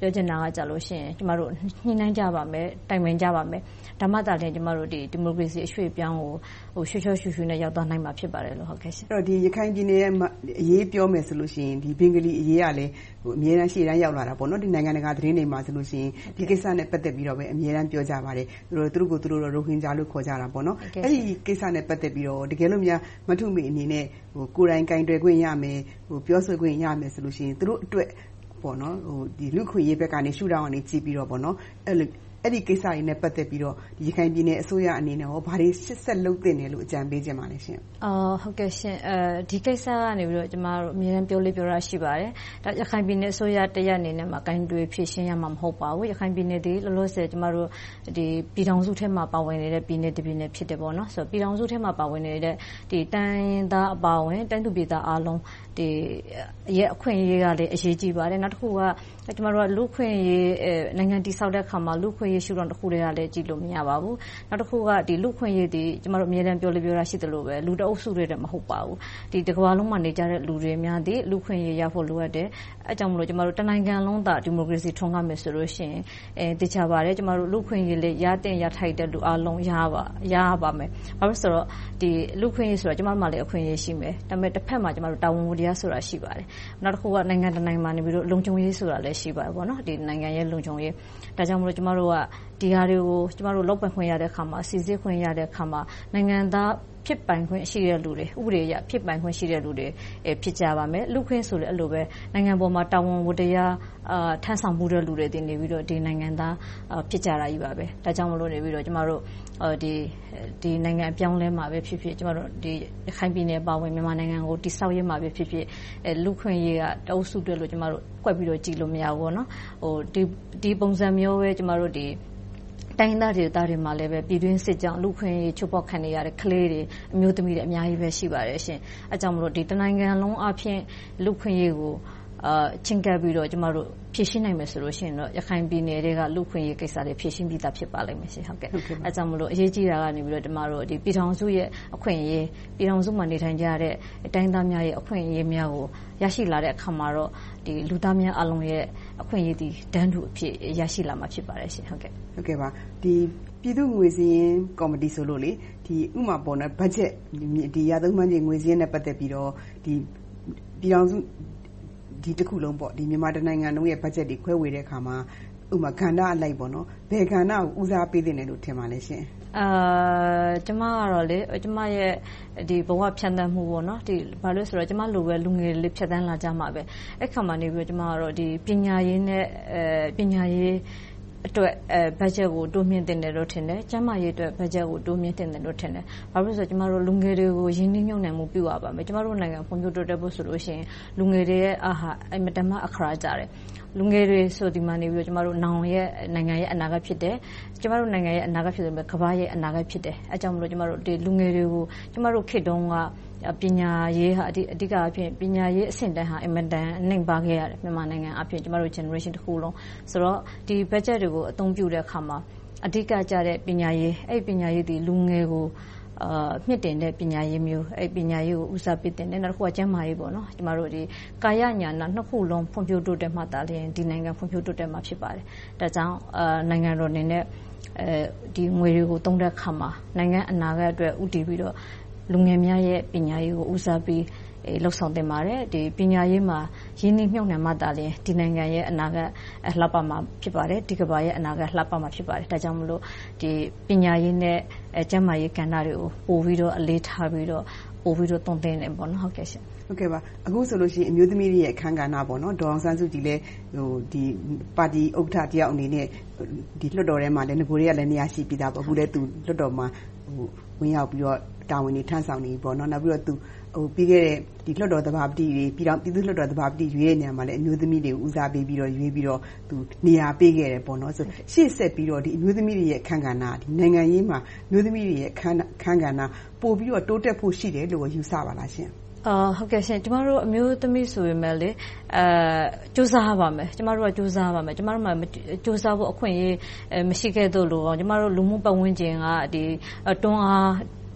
ပြောချင်တာကကြလို့ရှိရင်ကျမတို့ညှိနှိုင်းကြပါမယ်တိုင်ပင်ကြပါမယ်ဒါမှသာလျှင်ကျမတို့ဒီဒီမိုကရေစီအရွှေ့ပြောင်းကိုဟိုရွှေ့ချောရွှေ့ရွှေ့နဲ့ရောက်သွားနိုင်မှာဖြစ်ပါတယ်လို့ဟုတ်ကဲ့ရှင်အဲ့တော့ဒီရခိုင်ပြည်နယ်ရဲ့အရေးပြောမယ်ဆိုလို့ရှိရင်ဒီဘင်္ဂလီအရေးကလည်းဟိုအများအားရှေ့တန်းရောက်လာတာပေါ့နော်ဒီနိုင်ငံတကာသတင်းတွေမှာဆိုလို့ရှိရင်ဒီကိစ္စနဲ့ပတ်သက်ပြီးတော့ပဲအများအားပြောကြပါတယ်သူတို့သူတို့ကိုသူတို့ရိုဟင်ဂျာလို့ခေါ်ကြတာပေါ့နော်အဲ့ဒီကိစ္စနဲ့ပတ်သက်ပြီးတော့တကယ်လို့များမထုမေအနေနဲ့ဟိုကိုယ်တိုင်ကင်တွယ်ခွင့်ရမယ်ဟိုပြောဆိုခွင့်ရမယ်ဆိုလို့ရှိရင်သူတို့အတွက်ပေါ့နော်ဟိုဒီလူခွင့်ရေးဘက်ကနေရှုထောင့်ကနေကြည့်ပြီးတော့ပေါ့နော်အဲ့လိုအဲ့ဒီကိစ္စတွေနဲ့ပတ်သက်ပြီးတော့ဒီရခိုင်ပြည်နယ်အစိုးရအနေနဲ့ရောဘာတွေရှစ်ဆက်လုပ်တင်တယ်လို့အကြံပေးခြင်းပါလဲရှင်အော်ဟုတ်ကဲ့ရှင်အဲဒီကိစ္စကနေပြီးတော့ကျမတို့အမြဲတမ်းပြောလေးပြောရရှိပါတယ်ဒါရခိုင်ပြည်နယ်အစိုးရတရက်အနေနဲ့မှာကိုင်တွယ်ဖြည့်ရှင်းရမှာမဟုတ်ပါဘူးရခိုင်ပြည်နယ်ဒီလောလောဆယ်ကျမတို့ဒီပြည်ထောင်စုထဲမှာပါဝင်နေတဲ့ပြည်နယ်တစ်ပြည်နယ်ဖြစ်တယ်ပေါ့နော်ဆိုတော့ပြည်ထောင်စုထဲမှာပါဝင်နေတဲ့ဒီတိုင်းသားအပါဝင်တိုင်းသူပြည်သားအားလုံးဒီရဲ့အခွင့်အရေးကလည်းအရေးကြီးပါတယ်နောက်တစ်ခုကကျမတို့ကလူခွင့်ရေးနိုင်ငံတည်ဆောက်တဲ့အခါမှာလူခွင့်ရေးရှုထောင့်တစ်ခုတည်းကလည်းကြည့်လို့မရပါဘူးနောက်တစ်ခုကဒီလူခွင့်ရေးဒီကျမတို့အမြဲတမ်းပြောလို့ပြောရရှိသလိုပဲလူတအုပ်စုတွေတည်းမဟုတ်ပါဘူးဒီတစ်ကမ္ဘာလုံးမှာနေကြတဲ့လူတွေများသည်လူခွင့်ရေးရဖို့လိုအပ်တယ်အဲကြောင့်မလို့ကျမတို့တနိုင်ငံလုံးသာဒီမိုကရေစီထွန်းကားမယ်ဆိုလို့ရှိရင်အဲတခြားပါတယ်ကျမတို့လူခွင့်ရေးလေးရတဲ့ရထိုက်တဲ့လူအားလုံးရပါရပါမယ်ဘာလို့ဆိုတော့ဒီလူခွင့်ရေးဆိုတာကျမတို့မှလည်းအခွင့်အရေးရှိမယ်ဒါပေမဲ့တစ်ဖက်မှာကျမတို့တာဝန်ဝတ္တရားဆိုတာရှိပါတယ်နောက်တစ်ခုကနိုင်ငံတနိုင်ငံမှာနေပြီးတော့လုံခြုံရေးဆိုတာလည်းရှိပါတယ်ပေါ့နော်ဒီနိုင်ငံရဲ့လုံခြုံရေးဒါကြောင့်မလို့ကျမတို့ကဒီဟာတွေကိုကျမတို့လောက်ပတ်ခွင့်ရတဲ့အခါမှာစီစစ်ခွင့်ရတဲ့အခါမှာနိုင်ငံသားဖြစ်ပိုင်ခွင့်ရှိတဲ့လူတွေဥပဒေအရဖြစ်ပိုင်ခွင့်ရှိတဲ့လူတွေဖြစ်ကြပါမယ်လူခွင့်ဆိုလည်းအဲ့လိုပဲနိုင်ငံပေါ်မှာတာဝန်ဝတ္တရားအာထမ်းဆောင်မှုတဲ့လူတွေတင်နေပြီးတော့ဒီနိုင်ငံသားဖြစ်ကြတာကြီးပါပဲဒါကြောင့်မလို့နေပြီးတော့ကျမတို့ဒီဒီနိုင်ငံအပြောင်းလဲမှာပဲဖြစ်ဖြစ်ကျမတို့ဒီရခိုင်ပြည်နယ်ပါဝင်မြန်မာနိုင်ငံကိုတိဆောက်ရေးမှာပဲဖြစ်ဖြစ်လူခွင့်ရေးကတအုပ်စုတွေလို့ကျမတို့ကွက်ပြီးတော့ကြည်လို့မရဘူးပေါ့နော်ဟိုဒီဒီပုံစံမျိုးပဲကျမတို့ဒီတိုင်းသားတွေသားတွေမှာလည်းပဲပြည်တွင်းစစ်ကြောင့်လူခွင့်ရေးချုပ်ပေါက်ခံနေရတဲ့ကလေးတွေအမျိုးသမီးတွေအများကြီးပဲရှိပါတယ်ရှင်အဲကြောင့်မလို့ဒီတနိုင်ငံလုံးအပြင်လူခွင့်ရေးကိုအာချင်းကပ်ပြီးတော့ကျမတို့ဖြည့်ရှင်းနိုင်မယ်ဆိုလို့ရှိရင်တော့ရခိုင်ပြည်နယ်တွေကလူခွင့်ရေးကိစ္စတွေဖြည့်ရှင်းပြီးသားဖြစ်ပါလိမ့်မယ်ရှင်ဟုတ်ကဲ့အဲကြောင့်မလို့အရေးကြီးတာကနေပြီးတော့ကျမတို့ဒီပြည်ထောင်စုရဲ့အခွင့်အရေးပြည်ထောင်စုမှာနေထိုင်ကြတဲ့အတိုင်းသားများရဲ့အခွင့်အရေးများကိုရရှိလာတဲ့အခါမှာတော့ဒီလူသားများအလုံးရဲ့အခွင့်အရေးဒီတန်းတူအဖြစ်ရရှိလာမှာဖြစ်ပါတယ်ရှင်ဟုတ်ကဲ့ဟုတ်ကဲ့ပါဒီပြည်သူ့ငွေစည်းရင်းကော်မတီဆိုလို့လေဒီဥမာပေါ်တဲ့ဘတ်ဂျက်ဒီရသုံးမှန်းကြီးငွေစည်းရင်းနဲ့ပတ်သက်ပြီးတော့ဒီပြည်ထောင်စုဒီတစ်ခုလုံးပေါ့ဒီမြန်မာတိုင်းနိုင်ငံလုံးရဲ့ဘတ်ဂျက်တွေခွဲဝေတဲ့အခါမှာဥမာကဏ္ဍအလိုက်ပေါ့နော်ဘယ်ကဏ္ဍကိုဦးစားပေးသင့်တယ်လို့ထင်ပါလဲရှင်အာကျမကတော့လေကျမရဲ့ဒီဘဝဖြတ်သန်းမှုပေါ့နော်ဒီဘာလို့ဆိုတော့ကျမလိုပဲလူငယ်လေးဖြတ်သန်းလာကြမှာပဲအဲ့ခါမှနေပြီးကျမကတော့ဒီပညာရေးနဲ့အဲပညာရေးအတွက်အဲဘတ်ဂျက်ကိုတိုးမြင့်တင်တယ်လို့ထင်တယ်ကျန်းမာရေးအတွက်ဘတ်ဂျက်ကိုတိုးမြင့်တင်တယ်လို့ထင်တယ်ဘာလို့ဆိုတော့ကျမတို့လူငယ်တွေကိုရင်းနှီးမြှုပ်နှံမှုပြုရပါမယ်ကျမတို့နိုင်ငံဖွံ့ဖြိုးတိုးတက်ဖို့ဆိုလို့ရှိရင်လူငယ်တွေရဲ့အာဟာအမတမအခရာကြတယ်လူငယ်တွေဆိုဒီမှာနေပြီးတော့ကျမတို့နောင်ရဲ့နိုင်ငံရဲ့အနာဂတ်ဖြစ်တယ်ကျမတို့နိုင်ငံရဲ့အနာဂတ်ဖြစ်တယ်ပဲကမ္ဘာရဲ့အနာဂတ်ဖြစ်တယ်အဲကြောင့်မလို့ကျမတို့ဒီလူငယ်တွေကိုကျမတို့ခေတ်တုန်းကပညာရေးဟာအဓိကအဖြစ်ပညာရေးအဆင့်တန်းဟာအင်မတန်နှိမ်ပါခဲ့ရတယ်မြန်မာနိုင်ငံအဖြစ်ကျမတို့ generation တစ်ခုလုံးဆိုတော့ဒီ budget တွေကိုအသုံးပြုတဲ့အခါမှာအဓိကကျတဲ့ပညာရေးအဲ့ပညာရေးဒီလူငယ်ကိုအာမြင့်တင်တဲ့ပညာရေးမျိုးအဲ့ပညာရေးကိုဦးစားပေးတင်တယ်နောက်တစ်ခုကကျန်းမာရေးပေါ့နော်ကျမတို့ဒီကာယညာနာနှစ်ခုလုံးဖွံ့ဖြိုးတိုးတက်မှသာလျှင်ဒီနိုင်ငံဖွံ့ဖြိုးတိုးတက်မှာဖြစ်ပါတယ်ဒါကြောင့်အာနိုင်ငံတော်အနေနဲ့အဲဒီငွေတွေကိုသုံးတဲ့အခါမှာနိုင်ငံအနာဂတ်အတွက်ဦးတည်ပြီးတော့လူငယ်များရဲ့ပညာရေးကိုဦးစားပေးလှုပ်ဆောင်တင်ပါတယ်ဒီပညာရေးမှာရင်းနှီးမြှုပ်နှံမှသာလျှင်ဒီနိုင်ငံရဲ့အနာဂတ်လှပမှာဖြစ်ပါတယ်ဒီကမ္ဘာရဲ့အနာဂတ်လှပမှာဖြစ်ပါတယ်ဒါကြောင့်မလို့ဒီပညာရေးနဲ့ကျန်းမာရေးကဏ္ဍတွေကိုပို့ပြီးတော့အလေးထားပြီးတော့ပို့ပြီးတော့တုံ့ပြန်နေပေါ့နော်ဟုတ်ကဲ့ရှင်ဟုတ်ကဲ့ပါအခုဆိုလို့ရှိရင်အမျိုးသမီးတွေရဲ့အခမ်းကဏ္ဍပေါ့နော်ဒေါအောင်ဆန်းစုကြည်လည်းဟိုဒီပါတီဥက္ကဋ္ဌတယောက်အနေနဲ့ဒီလွှတ်တော်ထဲမှာလည်းငကိုတွေကလည်းနေရာရှိပြီးသားပေါ့အခုလည်းသူလွှတ်တော်မှာဟိုဝင်ရောက်ပြီးတော့တာဝန်တွေထမ်းဆောင်နေပေါ့နော်နောက်ပြီးတော့သူဟိုပြီးခဲ့တဲ့ဒီလွှတ်တော်သဘာပတိတွေပြည်တော်ပြည်သူ့လွှတ်တော်သဘာပတိရွေးတဲ့နေရာမှာလည်းအမျိုးသမီးတွေကိုဦးစားပေးပြီးတော့ရွေးပြီးတော့သူနေရာပေးခဲ့တယ်ပေါ့နော်ဆိုရှေ့ဆက်ပြီးတော့ဒီအမျိုးသမီးတွေရဲ့အခမ်းကဏ္ဍဒီနိုင်ငံရေးမှာအမျိုးသမီးတွေရဲ့အခမ်းအခမ်းကဏ္ဍပို့ပြီးတော့တိုးတက်ဖို့ရှိတယ်လို့ယူဆပါလားရှင်အာဟုတ်ကဲ့ရှင်ကျမတို့အမျိုးသမီးဆိုပေမဲ့လေအဲစူးစမ်းပါမယ်ကျမတို့ကစူးစမ်းပါမယ်ကျမတို့မှစူးစမ်းဖို့အခွင့်အရေးမရှိခဲ့တော့လို့ကျမတို့လူမှုပတ်ဝန်းကျင်ကဒီတွန်းအား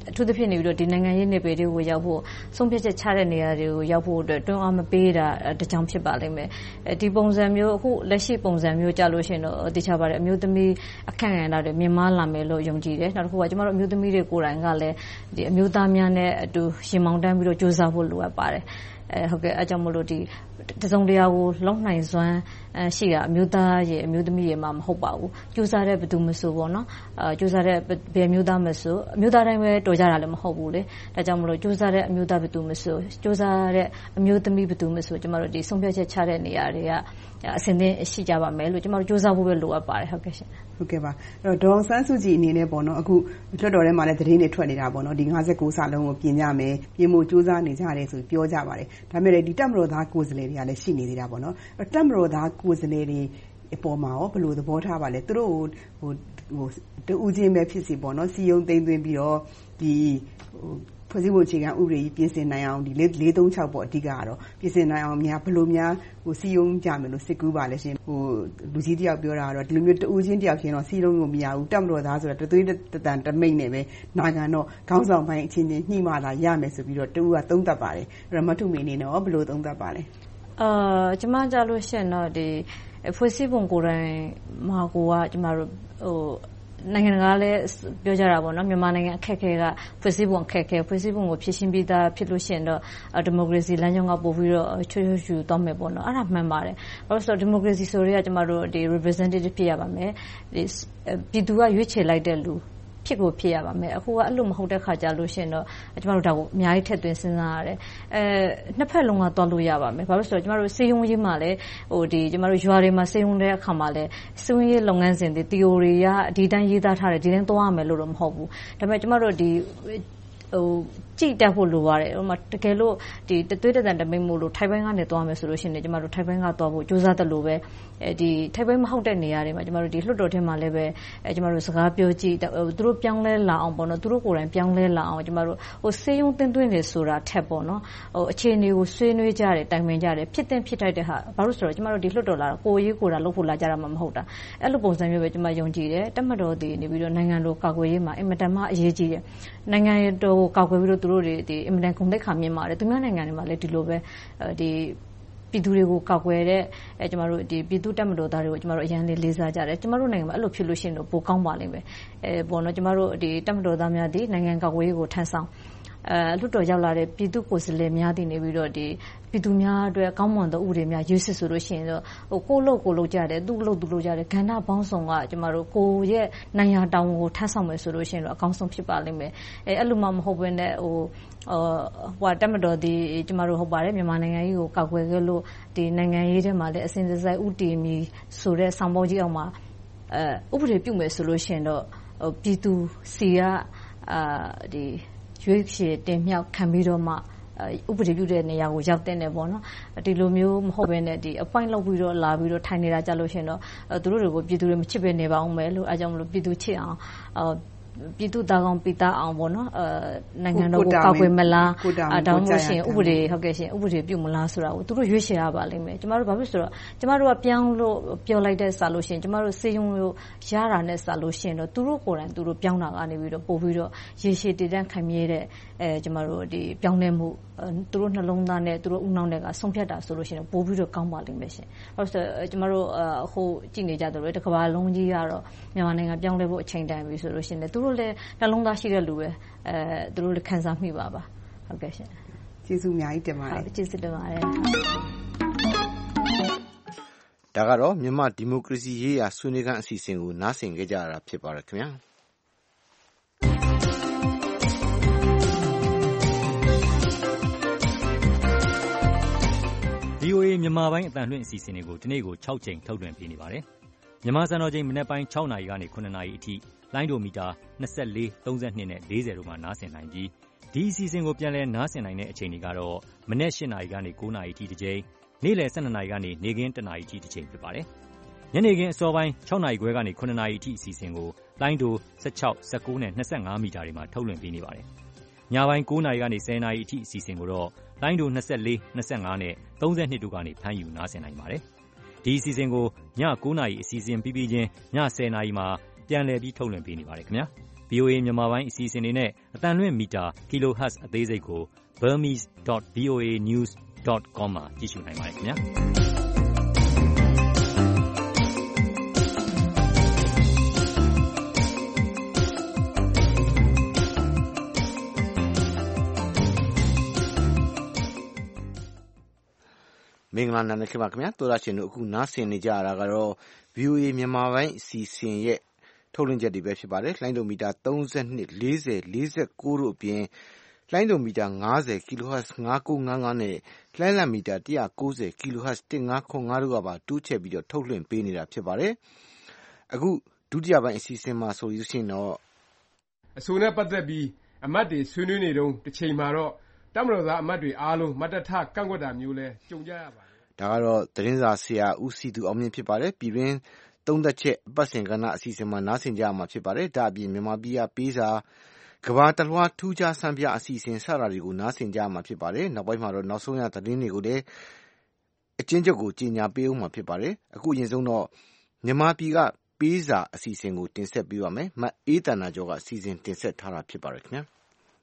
အထူးသဖြင့်နေပြီးတော့ဒီနိုင်ငံရေးနယ်ပယ်တွေကိုရောက်ဖို့ဆုံးဖြတ်ချက်ချတဲ့နေရာတွေကိုရောက်ဖို့အတွက်တွန်းအားမပေးတာတကြောင်ဖြစ်ပါလိမ့်မယ်ဒီပုံစံမျိုးအခုလက်ရှိပုံစံမျိုးကြာလို့ရှိရင်တော့တခြားပါတယ်အမျိုးသမီးအခန့်ကဏ္ဍတွေမြင်မာလာမယ်လို့ယုံကြည်တယ်နောက်တစ်ခုကကျမတို့အမျိုးသမီးတွေကိုယ်တိုင်ကလည်းဒီအမျိုးသားများနဲ့အတူရှင်မောင်တန်းပြီးတော့ကြိုးစားဖို့လိုအပ်ပါတယ်အဲဟုတ်ကဲ့အဲကြောင့်မလို့ဒီတစုံတရာကိုလောက်နိုင်စွမ်းရှိတာအမျိုးသားရဲ့အမျိုးသမီးရဲ့မှာမဟုတ်ပါဘူးကြိုးစားတဲ့ဘယ်သူမဆိုပေါ့နော်အဲကြိုးစားတဲ့ဘယ်မျိုးသားမဆိုအမျိုးသားတိုင်းပဲတော်ကြတာလည်းမဟုတ်ဘူးလေဒါကြောင့်မလို့ကြိုးစားတဲ့အမျိုးသားဘယ်သူမဆိုကြိုးစားတဲ့အမျိုးသမီးဘယ်သူမဆိုကျမတို့ဒီဆုံးဖြတ်ချက်ချတဲ့နေရာတွေကအစဉ်သင်းရှိကြပါမယ်လို့ကျမတို့ကြိုးစားဖို့ပဲလိုအပ်ပါတယ်ဟုတ်ကဲ့ရှင်ဟုတ်ကဲ့ပါအဲ့တော့ဒေါ်ဆန်းစုကြည်အနေနဲ့ပေါ့နော်အခုလွှတ်တော်ထဲမှာလည်းသတင်းတွေထွက်နေတာပေါ့နော်ဒီ၅၉စာလုံးကိုပြင်ကြမယ်ပြင်ဖို့ကြိုးစားနေကြတယ်ဆိုပြောကြပါတယ်ဒါပေမဲ့ဒီတပ်မတော်သားကိုယ်စားလှယ်တွေကလည်းရှိနေသေးတာပေါ့နော်အဲ့တပ်မတော်သားကိုယ်စားလှယ်တွေအပေါ်မှာရောဘယ်လိုသဘောထားပါလဲသူတို့ဟိုဟိုတူးချင်းပဲဖြစ်စီပေါ့နော်စီယုံသိမ်းသွင်းပြီးတော့ဒီဟိုဖွဲ့စည်းပုံအခြေခံဥပဒေကြီးပြင်ဆင်နိုင်အောင်ဒီ၄၃၆ပေါ့အဓိကကတော့ပြင်ဆင်နိုင်အောင်များဘယ်လိုများဟိုစီယုံကြမယ်လို့စစ်ကူးပါလဲရှင်ဟိုလူကြီးတယောက်ပြောတာကတော့ဒီလိုမျိုးတူးချင်းတယောက်ချင်းတော့စီယုံကိုမရဘူးတပ်မတော်သားဆိုတာတသွေးတတန်တမိတ်နဲ့ပဲနာခံတော့ခေါင်းဆောင်ပိုင်းအချင်းချင်းညှိမှလာရမယ်ဆိုပြီးတော့တူးကသုံးသပ်ပါတယ်အဲ့တော့မထုမေအနေနဲ့ရောဘယ်လိုသုံးသပ်ပါလဲအာကျမကြလို့ရှင်တော့ဒီဖွဲ့စည်းပုံကိုယ်တိုင်မှာကိုကကျမတို့ဟိုနိုင်ငံကလည်းပြောကြတာပေါ့နော်မြန်မာနိုင်ငံအခက်အခဲကဖွဲ့စည်းပုံအခက်အခဲဖွဲ့စည်းပုံကိုဖြည့်ရှင်းပြီးသားဖြစ်လို့ရှိရင်တော့ဒီမိုကရေစီလမ်းကြောင်းကပို့ပြီးတော့ချွတ်ချွတ်ချူသွားမယ်ပေါ့နော်အဲ့ဒါမှန်ပါတယ်ဘာလို့ဆိုတော့ဒီမိုကရေစီဆိုရဲကကျမတို့ဒီ representative ဖြစ်ရပါမယ်ဒီပြည်သူကရွေးချယ်လိုက်တဲ့လူဖြစ်ကိုဖြစ်ရပါမယ်အခုကအဲ့လိုမဟုတ်တဲ့ခါကြလို့ရှိရင်တော့ကျမတို့ဒါကိုအများကြီးထည့်သွင်းစဉ်းစားရတယ်အဲနှစ်ဖက်လုံးကသွားလို့ရပါမယ်ဘာလို့ဆိုတော့ကျမတို့စေယုံရေးမှာလည်းဟိုဒီကျမတို့ရွာတွေမှာစေယုံတဲ့အခါမှာလည်းစေယုံရေးလုပ်ငန်းစဉ်တွေ theory ရဒီတိုင်းရေးသားထားတယ်ဒီတိုင်းသွားရမယ်လို့တော့မဟုတ်ဘူးဒါပေမဲ့ကျမတို့ဒီဟိုကြည့်တတ်ဖို့လိုပါတယ်ဟိုမှာတကယ်လို့ဒီတသွေးတတန်တမိတ်မို့လို့ထိုင်ပိုင်းကနေသွားမယ်ဆိုလို့ရှိရင်ကျမတို့ထိုင်ပိုင်းကသွားဖို့ကြိုးစားတယ်လို့ပဲအဲဒီထိုင်ပိုင်းမဟုတ်တဲ့နေရာတွေမှာကျမတို့ဒီလွှတ်တော်ထဲမှာလည်းပဲအဲကျမတို့စကားပြောကြည့်သူတို့ပြောင်းလဲလာအောင်ပေါ့နော်သူတို့ကိုယ်တိုင်ပြောင်းလဲလာအောင်ကျမတို့ဟိုစေယုံတင်းသွင်းနေဆိုတာထက်ပေါ့နော်ဟိုအခြေအနေကိုဆွေးနွေးကြတယ်တိုင်ပင်ကြတယ်ဖြစ်တဲ့ဖြစ်ထိုက်တဲ့ဟာဘာလို့ဆိုတော့ကျမတို့ဒီလွှတ်တော်လာကိုရေးကိုတာလုပ်ဖို့လာကြတာမှမဟုတ်တာအဲ့လိုပုံစံမျိုးပဲကျမယုံကြည်တယ်တမတော်တည်နေပြီးတော့နိုင်ငံတော်ကာကွယ်ရေးမှာအင်မတန်မှအရေးကြီးတယ်နိုင်ငံတော်ကိုကာကွယ်ပြီးတော့သူတို့တွေဒီအင်မတန်ကုန်လက်ခါမြင်ပါတယ်သူများနိုင်ငံတွေမှာလည်းဒီလိုပဲဒီပြည်သူတွေကိုကောက်ွယ်တဲ့အဲကျမတို့ဒီပြည်သူတက်မတော်သားတွေကိုကျမတို့အရန်လေးလေးစားကြတယ်ကျမတို့နိုင်ငံမှာအဲ့လိုဖြစ်လို့ရှိရင်တော့ပိုကောင်းပါလိမ့်မယ်အဲပေါ့နော်ကျမတို့ဒီတက်မတော်သားများဒီနိုင်ငံကောက်ွယ်ရေးကိုထမ်းဆောင်အဲလွတ်တော်ရောက်လာတဲ့ပြည်သူကိုယ်စားလှယ်များတည်နေပြီးတော့ဒီပြည်သူများအတွက်ကောင်းမွန်သောဥပဒေများရွေးစစ်ဆိုလို့ရှိရင်တော့ဟိုကိုလို့ကိုလို့ကြတယ်သူ့လို့သူလို့ကြတယ်ကဏ္ဍပေါင်းစုံကကျမတို့ကိုရဲ့နိုင်ရာတောင်းကိုထမ်းဆောင်မယ်ဆိုလို့ရှိရင်တော့အကောင်းဆုံးဖြစ်ပါလိမ့်မယ်အဲအဲ့လိုမှမဟုတ်ဘဲနဲ့ဟိုဟိုတက်မတော်ဒီကျမတို့ဟုတ်ပါတယ်မြန်မာနိုင်ငံကြီးကိုကောက်ွယ်ခဲ့လို့ဒီနိုင်ငံရေးထဲမှာလည်းအစဉ်တစိုက်ဥတီမီဆိုတဲ့ဆောင်းပေါင်းကြီးအောင်မှာအဲဥပဒေပြုမယ်ဆိုလို့ရှိရင်တော့ပြည်သူစီကအာဒီရွေးချယ်တင်မြှောက်ခံပြီးတော့မှဥပဒေပြုတဲ့နေရာကိုရောက်တဲ့နေပေါ့နော်ဒီလိုမျိုးမဟုတ်ဘဲနဲ့ဒီ appoint လုပ်ပြီးတော့လာပြီးတော့ထိုင်နေတာကြလို့ရှိရင်တော့သူတို့တွေကိုပြည်သူတွေမချစ်ပဲနေပါအောင်မယ်လို့အဲကြောင့်မလို့ပြည်သူချစ်အောင်ပြည်သူသားကောင်းပြည်သားအောင်ပေါ့နော်အဲနိုင်ငံတော်ကိုကောက်ွယ်မလားအတောင်းလို့ရှိရင်ဥပဒေဟုတ်ကဲ့ရှင်ဥပဒေပြုမလားဆိုတာကိုသူတို့ရွေးချယ်ရပါလိမ့်မယ်ကျမတို့ဘာဖြစ်ဆိုတော့ကျမတို့ကပြောင်းလို့ပြောလိုက်တဲ့စာလို့ရှိရင်ကျမတို့စေယုံလို့ရတာနဲ့စာလို့ရှိရင်တော့သူတို့ကိုယ်တိုင်သူတို့ပြောင်းတာကနေပြီးတော့ပို့ပြီးတော့ရေရှည်တည်တံ့ခိုင်မြဲတဲ့အဲကျမတို့ဒီပြောင်းလဲမှုသူတို့နှလုံးသားနဲ့သူတို့ဦးနှောက်နဲ့ကဆုံးဖြတ်တာဆိုလို့ရှိရင်ပို့ပြီးတော့ကောင်းပါလိမ့်မယ်ရှင်ဟုတ်ဆိုကျမတို့ဟိုကြည့်နေကြတယ်လို့တကဘာလုံးကြီးကတော့မြန်မာနိုင်ငံပြောင်းလဲဖို့အချိန်တန်ပြီဆိုလို့ရှိရင်သူတို့လည်းနှလုံးသားရှိတဲ့လူပဲအဲသူတို့လည်းခံစားမိပါပါဟုတ်ကဲ့ရှင်ကျေးဇူးအများကြီးတင်ပါတယ်ကျေးဇူးတင်ပါတယ်ဒါကတော့မြန်မာဒီမိုကရေစီရေးရာဆွေးနွေးခန်းအစီအစဉ်ကိုနားဆင်ကြကြရတာဖြစ်ပါတယ်ခင်ဗျာဗီအိုအေ မြန်မာပိုင်းအသံလွှင့်အစီအစဉ်တွေကိုဒီနေ့ကို၆ကြိမ်ထုတ်လွှင့်ပေးနေပါတယ်။မြန်မာစံတော်ချိန်မနက်ပိုင်း၆နာရီကနေ၇နာရီအထိလိုင်းဒိုမီတာ၂၄၊၃၂နဲ့၄၀တို့မှာနားဆင်နိုင်ပြီးဒီအစီအစဉ်ကိုပြန်လည်နားဆင်နိုင်တဲ့အချိန်တွေကတော့မနက်၈နာရီကနေ၉နာရီအထိတစ်ကြိမ်နေ့လယ်၁၂နာရီကနေနေ့ခင်း၁နာရီအထိတစ်ကြိမ်ဖြစ်ပါတယ်။ညနေခင်းအစောပိုင်း၆နာရီခွဲကနေ၇နာရီအထိအစီအစဉ်ကိုလိုင်းဒို၁၆၊၁၉နဲ့၂၅မီတာတွေမှာထုတ်လွှင့်ပေးနေပါတယ်။ညပိုင်း၉နာရီကနေ၁၀နာရီအထိအစီအစဉ်ကိုတော့လိုင်းဒို၂၄၊၂၅နဲ့၃၂တို့ကနေဖမ်းယူနားဆင်နိုင်ပါတယ်။ဒီအစီအစဉ်ကိုည၉နာရီအစီအစဉ်ပြီးပြီးချင်းည၁၀နာရီမှာပြန်လည်ပြီးထုတ်လွှင့်ပေးနေပါတယ်ခင်ဗျာ။ဗီအိုအေ မြန်မာပိုင်းအစီအစဉ်တွေနဲ့အသံလွှင့်မီတာ kilohertz အသေးစိတ်ကို burmese dot v o a news dot com မှာကြည့်ရှုနိုင်ပါတယ်ခင်ဗျာမင်္ဂလာနံနက်ခင်းပါခင်ဗျာသောရရှင်တို့အခုနားဆင်နေကြရတာကတော့ ဗီအိုအေ မြန်မာပိုင်းအစီအစဉ်ရဲ့ထုတ်လွှင့်ချက်တွေပဲဖြစ်ပါတယ်။လိုင်းဒိုမီတာသုံး၂ ၄၀ ၄၉တို့အပြင်လိုင်းဒိုမီတာ၅၀ kilohertz ၅၉၅၅နဲ့လိုင်းလံမီတာ၁၉၀ kilohertz ၁၅၇၅တို့ကပါတိုးချဲ့ပြီးတော့ထုတ်လွှင့်ပေးနေတာဖြစ်ပါတယ်။အခုဒုတိယပိုင်းအစီအစဉ်မှာဆိုရင်တော့အဆိုနဲ့ပတ်သက်ပြီးအမတ်တွေဆွေးနွေးနေတုန်းတစ်ချိန်မှာတော့တပ်မတော်သားအမတ်တွေအားလုံးမတ်တထကန့်ကွက်တာမျိုးလဲကြုံကြရပါတယ်။ဒါကတော့သတင်းစာဆရာဦးစီသူအောင်မြင့်ဖြစ်ပါတယ်။ပြည်တွင်းသုံးသက်ချက်အပတ်စဉ်ကဏ္ဍအစီအစဉ်မှာနားဆင်ကြရမှာဖြစ်ပါတယ်။ဒါအပြင်မြန်မာပြည်ကပေးစာကဘာတလွှားထူးခြားဆန်းပြအစီအစဉ်စတာတွေကိုနားဆင်ကြရမှာဖြစ်ပါတယ်။နောက်ပိုင်းမှာတော့နောက်ဆုံးရသတင်းတွေကိုလည်းအချင်းချုပ်ကိုကြီးညာပေးအောင်မှာဖြစ်ပါတယ်။အခုအရင်ဆုံးတော့မြန်မာပြည်ကပေးစာအစီအစဉ်ကိုတင်ဆက်ပေးပါမယ်။မအေးတနာကျော်ကအစီအစဉ်တင်ဆက်ထားတာဖြစ်ပါတယ်ခင်ဗျာ။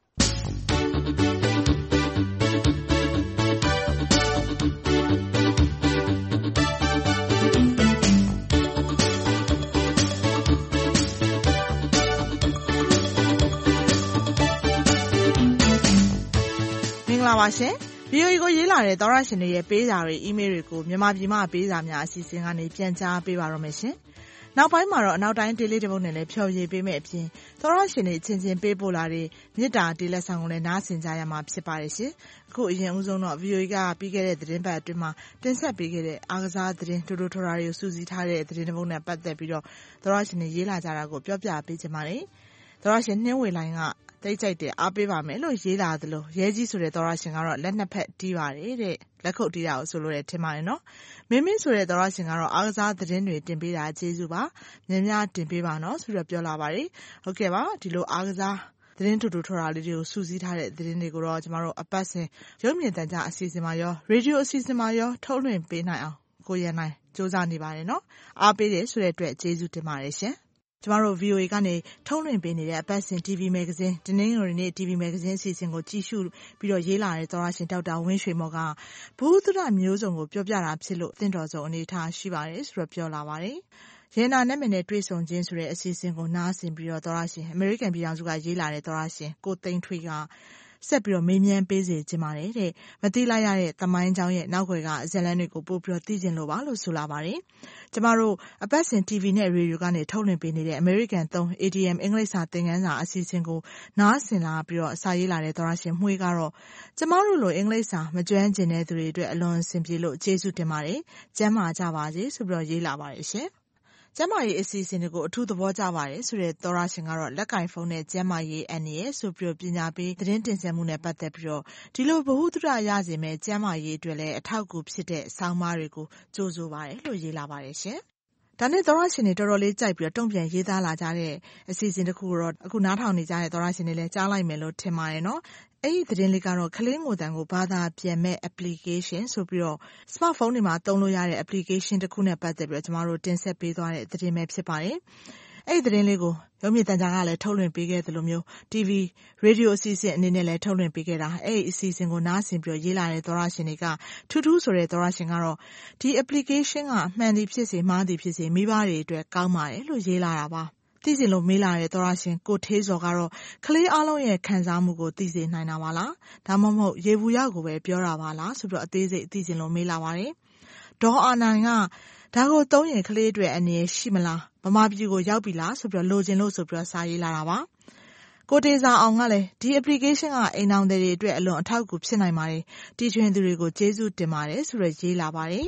ပါရှင် ဗီအိုအေ ကိုရေးလာတဲ့သောရရှင်တွေရဲ့ပေးစာတွေအီးမေးလ်တွေကိုမြန်မာပြည်မှာပေးစာများအစီအစဉ်ကနေပြန်ကြားပေးပါတော့မယ်ရှင်။နောက်ပိုင်းမှာတော့အနောက်တိုင်းဒေးလေးတစ်ပုဒ်နဲ့လည်းဖြော်ရည်ပေးမယ့်အပြင်သောရရှင်တွေချင်းချင်းပေးပို့လာတဲ့မြစ်တာဒေးလက်ဆောင်ကိုလည်းနားဆင်ကြရမှာဖြစ်ပါတယ်ရှင်။အခုအရင်ဦးဆုံးတော့ ဗီအိုအေ ကပြီးခဲ့တဲ့သတင်းပတ်အတွင်းမှာတင်ဆက်ပေးခဲ့တဲ့အားကစားသတင်းတိုးတိုးထော်ရာတွေကိုစူးစီးထားတဲ့သတင်းတစ်ပုဒ်နဲ့ပတ်သက်ပြီးတော့သောရရှင်တွေရေးလာကြတာကိုပြောပြပေးချင်ပါတယ်။သောရရှင်နှင်းဝေလိုင်းကတိတ်ကြိုက်တယ်အားပေးပါမယ်လို့ရေးလာသလိုရဲကြီးဆိုတဲ့သောရရှင်ကတော့လက်နှစ်ဖက်တီးပါတယ်တဲ့လက်ခုပ်တီးတာကိုဆိုလို့ရတယ်ထင်ပါတယ်နော်မင်းမင်းဆိုတဲ့သောရရှင်ကတော့အားကစားသတင်းတွေတင်ပေးတာကျေးဇူးပါမြင်များတင်ပေးပါနော်ဆိုတော့ပြောလာပါတယ်ဟုတ်ကဲ့ပါဒီလိုအားကစားသတင်းတူတူထော်တာလေးတွေကိုစူးစီးထားတဲ့သတင်းတွေကိုတော့ကျမတို့အပတ်စဉ်ရုပ်မြင်သံကြားအစီအစဉ်မှာရောရေဒီယိုအစီအစဉ်မှာရောထုတ်လွှင့်ပေးနိုင်အောင်ကိုရန်နိုင်စူးစမ်းနေပါတယ်နော်အားပေးတယ်ဆိုတဲ့အတွက်ကျေးဇူးတင်ပါတယ်ရှင်ကျမတို့ ဗီအိုအေ ကနေထုတ်လွှင့်ပေးနေတဲ့အပတ်စဉ် တီဗီ မဂ္ဂဇင်းတင်းနှင်းရီနေ့ တီဗီ မဂ္ဂဇင်းအစီအစဉ်ကိုကြည့်ရှုပြီးတော့ရေးလာတဲ့သောရရှင်ဒေါက်တာဝင်းရွှေမော်ကဘုဒ္ဓမျိုးစုံကိုပြောပြတာဖြစ်လို့အသင့်တော်ဆုံးအနေထားရှိပါတယ်ဆိုတော့ပြောလာပါတယ်။ရဲနာနဲ့မနဲ့တွေ့ဆုံခြင်းဆိုတဲ့အစီအစဉ်ကိုနားဆင်ပြီးတော့သောရရှင်အမေရိကန်ပြည်ထောင်စုကရေးလာတဲ့သောရရှင်ကိုသိန်းထွေးကဆက်ပြီးတော့မေးမြန်းပေးစေချင်ပါတယ်တဲ့မသိလိုက်ရတဲ့သမိုင်းကြောင်းရဲ့နောက်ွယ်ကဇာတ်လမ်းတွေကိုပို့ပြီးတော့သိချင်လို့ပါလို့ဆိုလာပါတယ်ကျမတို့အပတ်စဉ် တီဗီ နဲ့ရေဒီယိုကနေထုတ်လွှင့်ပေးနေတဲ့အမေရိကန်သုံး အေ တီ အမ် အင်္ဂလိပ်စာသင်ခန်းစာအစီအစဉ်ကိုနားဆင်လာပြီးတော့စာရေးလာတဲ့သောရရှင်မှွေးကတော့ကျမတို့လိုအင်္ဂလိပ်စာမကျွမ်းကျင်တဲ့သူတွေအတွက်အလွန်အဆင်ပြေလို့ကျေးဇူးတင်ပါတယ်ကျမ်းမာကြပါစေဆိုပြီးတော့ရေးလာပါတယ်ရှင်ကျမရေးအစီအစဉ်တွေကိုအထူးသဘောကျပါတယ်ဆိုတဲ့သောရရှင်ကတော့လက်ကင်ဖုန်းနဲ့ကျမရေးအန်ရဲ့ဆိုပြီးပညာပေးသတင်းတင်ဆက်မှုနဲ့ပတ်သက်ပြီးတော့ဒီလိုဗဟုသုတရစေမဲ့ကျမရေးအတွက်လည်းအထောက်အကူဖြစ်တဲ့ဆောင်းပါးတွေကိုကြိုးဆိုပါတယ်လို့ရေးလာပါတယ်ရှင်ဒါနဲ့သောရရှင်တွေတော်တော်လေးကြိုက်ပြီးတော့တုံ့ပြန်ရေးသားလာကြတဲ့အစီအစဉ်တစ်ခုတော့အခုနားထောင်နေကြတဲ့သောရရှင်တွေလည်းကြားလိုက်မယ်လို့ထင်ပါတယ်နော်အဲ့ဒီသတင်းလေးကတော့ကလေးငိုတန်ကိုဘာသာပြန်မဲ့ application ဆိုပြီးတော့ smartphone တွေမှာသုံးလို့ရတဲ့ application တစ်ခုနဲ့ပတ်သက်ပြီးတော့ကျမတို့တင်ဆက်ပေးသွားတဲ့သတင်းပဲဖြစ်ပါတယ်။အဲ့ဒီသတင်းလေးကိုရုပ်မြင်သံကြားကလည်းထုတ်လွှင့်ပေးခဲ့သလိုမျိုး တီဗီ ရေဒီယိုအစီအစဉ်အနေနဲ့လည်းထုတ်လွှင့်ပေးခဲ့တာအဲ့ဒီအစီအစဉ်ကိုနားဆင်ပြီးရေးလာတဲ့သောရရှင်တွေကထူးထူးဆိုတဲ့သောရရှင်ကတော့ဒီ application ကမှန်သည်ဖြစ်စေမှားသည်ဖြစ်စေမိဘတွေအတွက်ကောင်းပါတယ်လို့ရေးလာတာပါ။သိစေလို့မေးလာတဲ့သောရရှင်ကိုထေးစော်ကတော့ကလေးအားလုံးရဲ့ခံစားမှုကိုသိစေနိုင်တာပါလားဒါမှမဟုတ်ရေဘူးရောက်ကိုပဲပြောတာပါလားဆိုတော့အသေးစိတ်သိစေလို့မေးလာပါတယ်ဒေါ်အာနိုင်ကဒါကိုသုံးရင်ကလေးတွေအနေနဲ့ရှိမလားမမပြည်ကိုရောက်ပြီလားဆိုပြီးလိုချင်လို့ဆိုပြီးစာရေးလာတာပါကိုတေစာအောင်ကလည်းဒီ application ကအိမ်အောင်တွေအတွက်အလွန်အထောက်အကူဖြစ်နိုင်ပါတယ်တီထွင်သူတွေကိုကျေးဇူးတင်ပါတယ်ဆိုတော့ရေးလာပါတယ်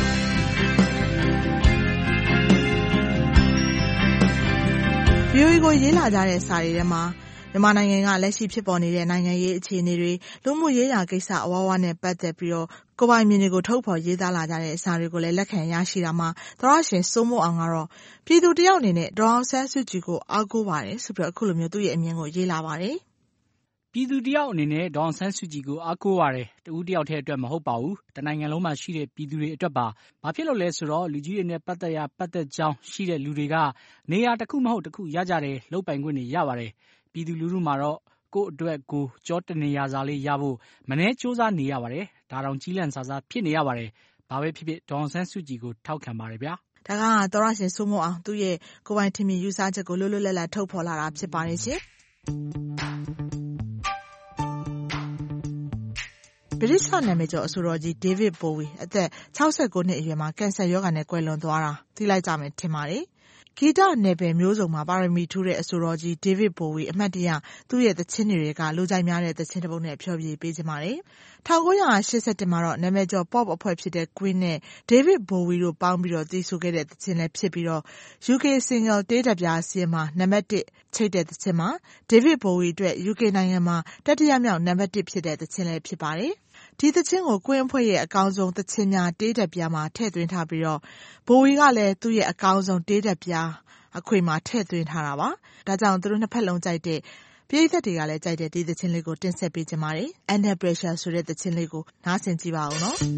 ဗီအိုအေ ကိုရေးလာကြတဲ့စာတွေထဲမှာမြန်မာနိုင်ငံကလက်ရှိဖြစ်ပေါ်နေတဲ့နိုင်ငံရေးအခြေအနေတွေလူမှုရေးရာကိစ္စအဝါဝါနဲ့ပတ်သက်ပြီးတော့ကိုပိုင်မြင်တွေကိုထုတ်ဖော်ရေးသားလာကြတဲ့စာတွေကိုလည်းလက်ခံရရှိတာမှာသောရရှင်စိုးမိုးအောင်ကတော့ပြည်သူတယောက်အနေနဲ့ဒေါ်အောင်ဆန်းစုကြည်ကိုအားကိုးပါတယ်ဆိုပြီးတော့အခုလိုမျိုးသူ့ရဲ့အမြင်ကိုရေးလာပါတယ်ပြည်သူတယောက်အနေနဲ့ဒေါ်အောင်ဆန်းစုကြည်ကိုအားကိုးရတယ်။တဦးတယောက်တည်းအတွက်မဟုတ်ပါဘူး။တနိုင်ငံလုံးမှာရှိတဲ့ပြည်သူတွေအတွက်ပါ။ဘာဖြစ်လို့လဲဆိုတော့လူကြီးတွေနဲ့ပတ်သက်ရပတ်သက်ကြောင်းရှိတဲ့လူတွေကနေရာတစ်ခုမဟုတ်တစ်ခုရကြတယ်လုပ်ပိုင်ခွင့်တွေရပါတယ်။ပြည်သူလူထုမှာတော့ကိုယ့်အတွက်ကိုကြောတနေရစာလေးရဖို့မနှဲစူးစမ်းနေရပါတယ်။ဒါတောင်ကြီးလန့်စာစားဖြစ်နေရပါတယ်။ဘာပဲဖြစ်ဖြစ်ဒေါ်အောင်ဆန်းစုကြည်ကိုထောက်ခံပါတယ်ဗျာ။ဒါကသောရရှင်စိုးမိုးအောင်သူ့ရဲ့ကိုယ်ပိုင်ထင်မြင်ယူဆချက်ကိုလွတ်လွတ်လပ်လပ်ထုတ်ဖော်လာတာဖြစ်ပါတယ်ရှင်။ဗြိတိသျှနာမည်ကျော်အဆိုတော်ကြီး David Bowie အသက်၆၉နှစ်အရွယ်မှာကင်ဆာရောဂါနဲ့ကွယ်လွန်သွားတာသိလိုက်ကြမယ်ထင်ပါတယ်။ဂီတနယ်ပယ်မျိုးစုံမှာပါရမီထူးတဲ့အဆိုတော်ကြီး David Bowie အမှတ်တရသူ့ရဲ့သချင်းတွေကလူကြိုက်များတဲ့သချင်းတစ်ပုဒ်နဲ့ဖျော်ဖြေပေးချင်ပါတယ်။၁၉၈၁မှာတော့နာမည်ကျော် pop အဖွဲ့ဖြစ်တဲ့ Queen နဲ့ David Bowie တို့ပေါင်းပြီးတော့တည်ဆိုခဲ့တဲ့သချင်းလည်းဖြစ်ပြီးတော့ ယူကေ single တေးဓာတ်ပြားစာရင်းမှာနံပါတ်တစ်ချိတ်တဲ့သချင်းမှာ David Bowie အတွက် ယူကေ နိုင်ငံမှာတတိယမြောက်နံပါတ်တစ်ဖြစ်တဲ့သချင်းလည်းဖြစ်ပါတယ်။ဒီသချင်းကို Queen အဖွဲ့ရဲ့အကောင်းဆုံးသချင်းများတေးဓာတ်ပြားမှာထည့်သွင်းထားပြီးတော့ Bowie ကလည်းသူ့ရဲ့အကောင်းဆုံးတေးဓာတ်ပြားအခွေမှာထည့်သွင်းထားတာပါ။ဒါကြောင့်သူတို့နှစ်ဖက်လုံးကြိုက်တဲ့ပရိသတ်တွေကလည်းကြိုက်တဲ့ဒီသချင်းလေးကိုတင်ဆက်ပေးကြပါတယ်။ Under Pressure ဆိုတဲ့သချင်းလေးကိုနားဆင်ကြည့်ပါဦးနော်။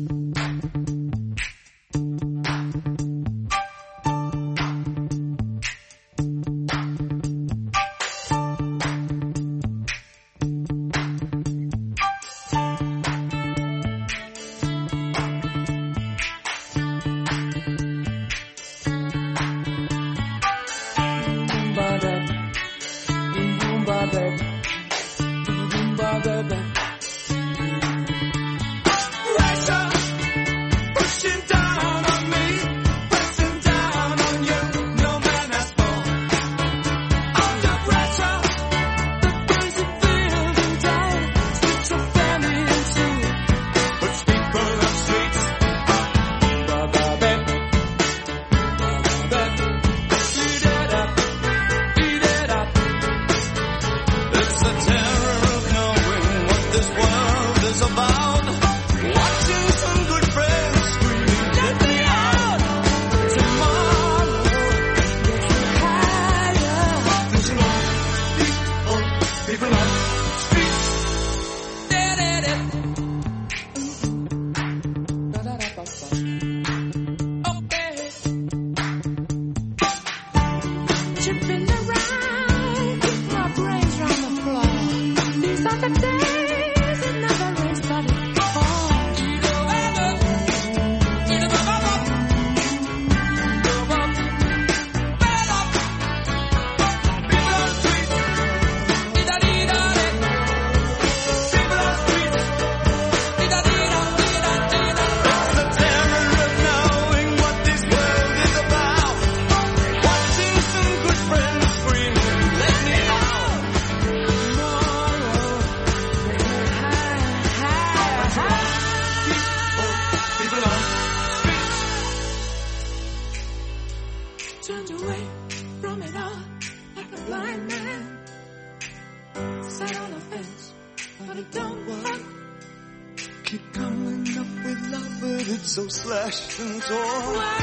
So slashed and torn. Why?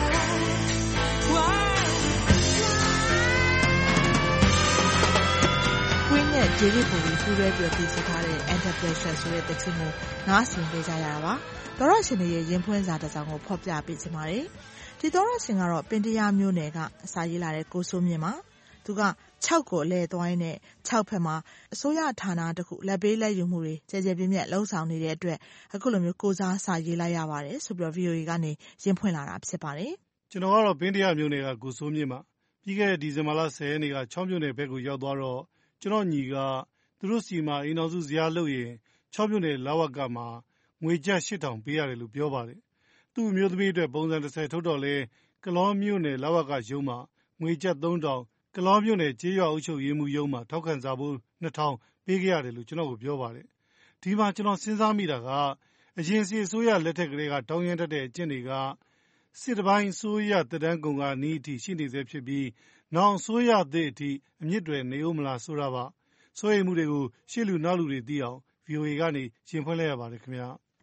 Why? Queen နဲ့ David Bowie ပူးတွဲပြီးတည်ဆိုထားတဲ့ Under Pressure ဆိုတဲ့သချင်းကိုနားဆင်ပေးကြရတာပါ။သောရရှင်တွေရဲ့ရင်ဖွင့်စာတစ်စောင်ကိုဖော်ပြပေးချင်ပါတယ်။ဒီသောရရှင်ကတော့ပင်တရားမျိုးနယ်ကစာရေးလာတဲ့ကိုစိုးမြင့်ပါ။သူက၆ကိုလဲသွားရင်းနဲ့၆ဖက်မှာအစိုးရဌာနတစ်ခုလက်ပေးလက်ယူမှုတွေကြဲကြဲပြင်းပြင်းလှုံ့ဆော်နေတဲ့အတွက်အခုလိုမျိုးကိုစားစာရေးလိုက်ရပါတယ်ဆိုပြီးတော့ ဗီအိုအေ ကနေရင်ဖွင့်လာတာဖြစ်ပါတယ်။ကျွန်တော်ကတော့ပင်တရားမျိုးနယ်ကကိုစိုးမြင့်ပါ။ပြီးခဲ့တဲ့ဒီဇင်ဘာလ၁၀ရက်နေ့က၆မြို့နယ်ဘက်ကိုရောက်သွားတော့ကျွန်တော်ညီကသူတို့စီမှာအိမ်တော်စုဇယားလုပ်ရင်၆မြို့နယ်လဝကမှာငွေကျပ်၈ထောင်ပေးရတယ်လို့ပြောပါတယ်။သူ့မျိုးသမီးအတွက်ပုံစံတစ်ဆယ်ထုတ်တော့လဲကလောမြို့နယ်လဝကရုံးမှာငွေကျပ်၃ထောင်ကလောမြို့နယ်ကျေးရွာအုပ်ချုပ်ရေးမှူးရုံးမှာထောက်ခံစာဖို့နှစ်ထောင်ပေးခဲ့ရတယ်လို့ကျွန်တော်ကိုပြောပါတယ်။ဒီမှာကျွန်တော်စဉ်းစားမိတာကအရင်စီအစိုးရလက်ထက်ကလေးကတောင်းရမ်းတတ်တဲ့အကျင့်တွေကစစ်တပိုင်းအစိုးရတဒန်းကုံကနီးအထိရှိနေသေးဖြစ်ပြီးနောက်အစိုးရသစ်အထိအမြင့်တွေနေဦးမလားဆိုတာပါ။စိုးရိမ်မှုတွေကိုရှေ့လူနောက်လူတွေသိအောင် ဗီအိုအေ ကနေရင်ဖွင့်လိုက်ရပါတယ်ခင်ဗျာ။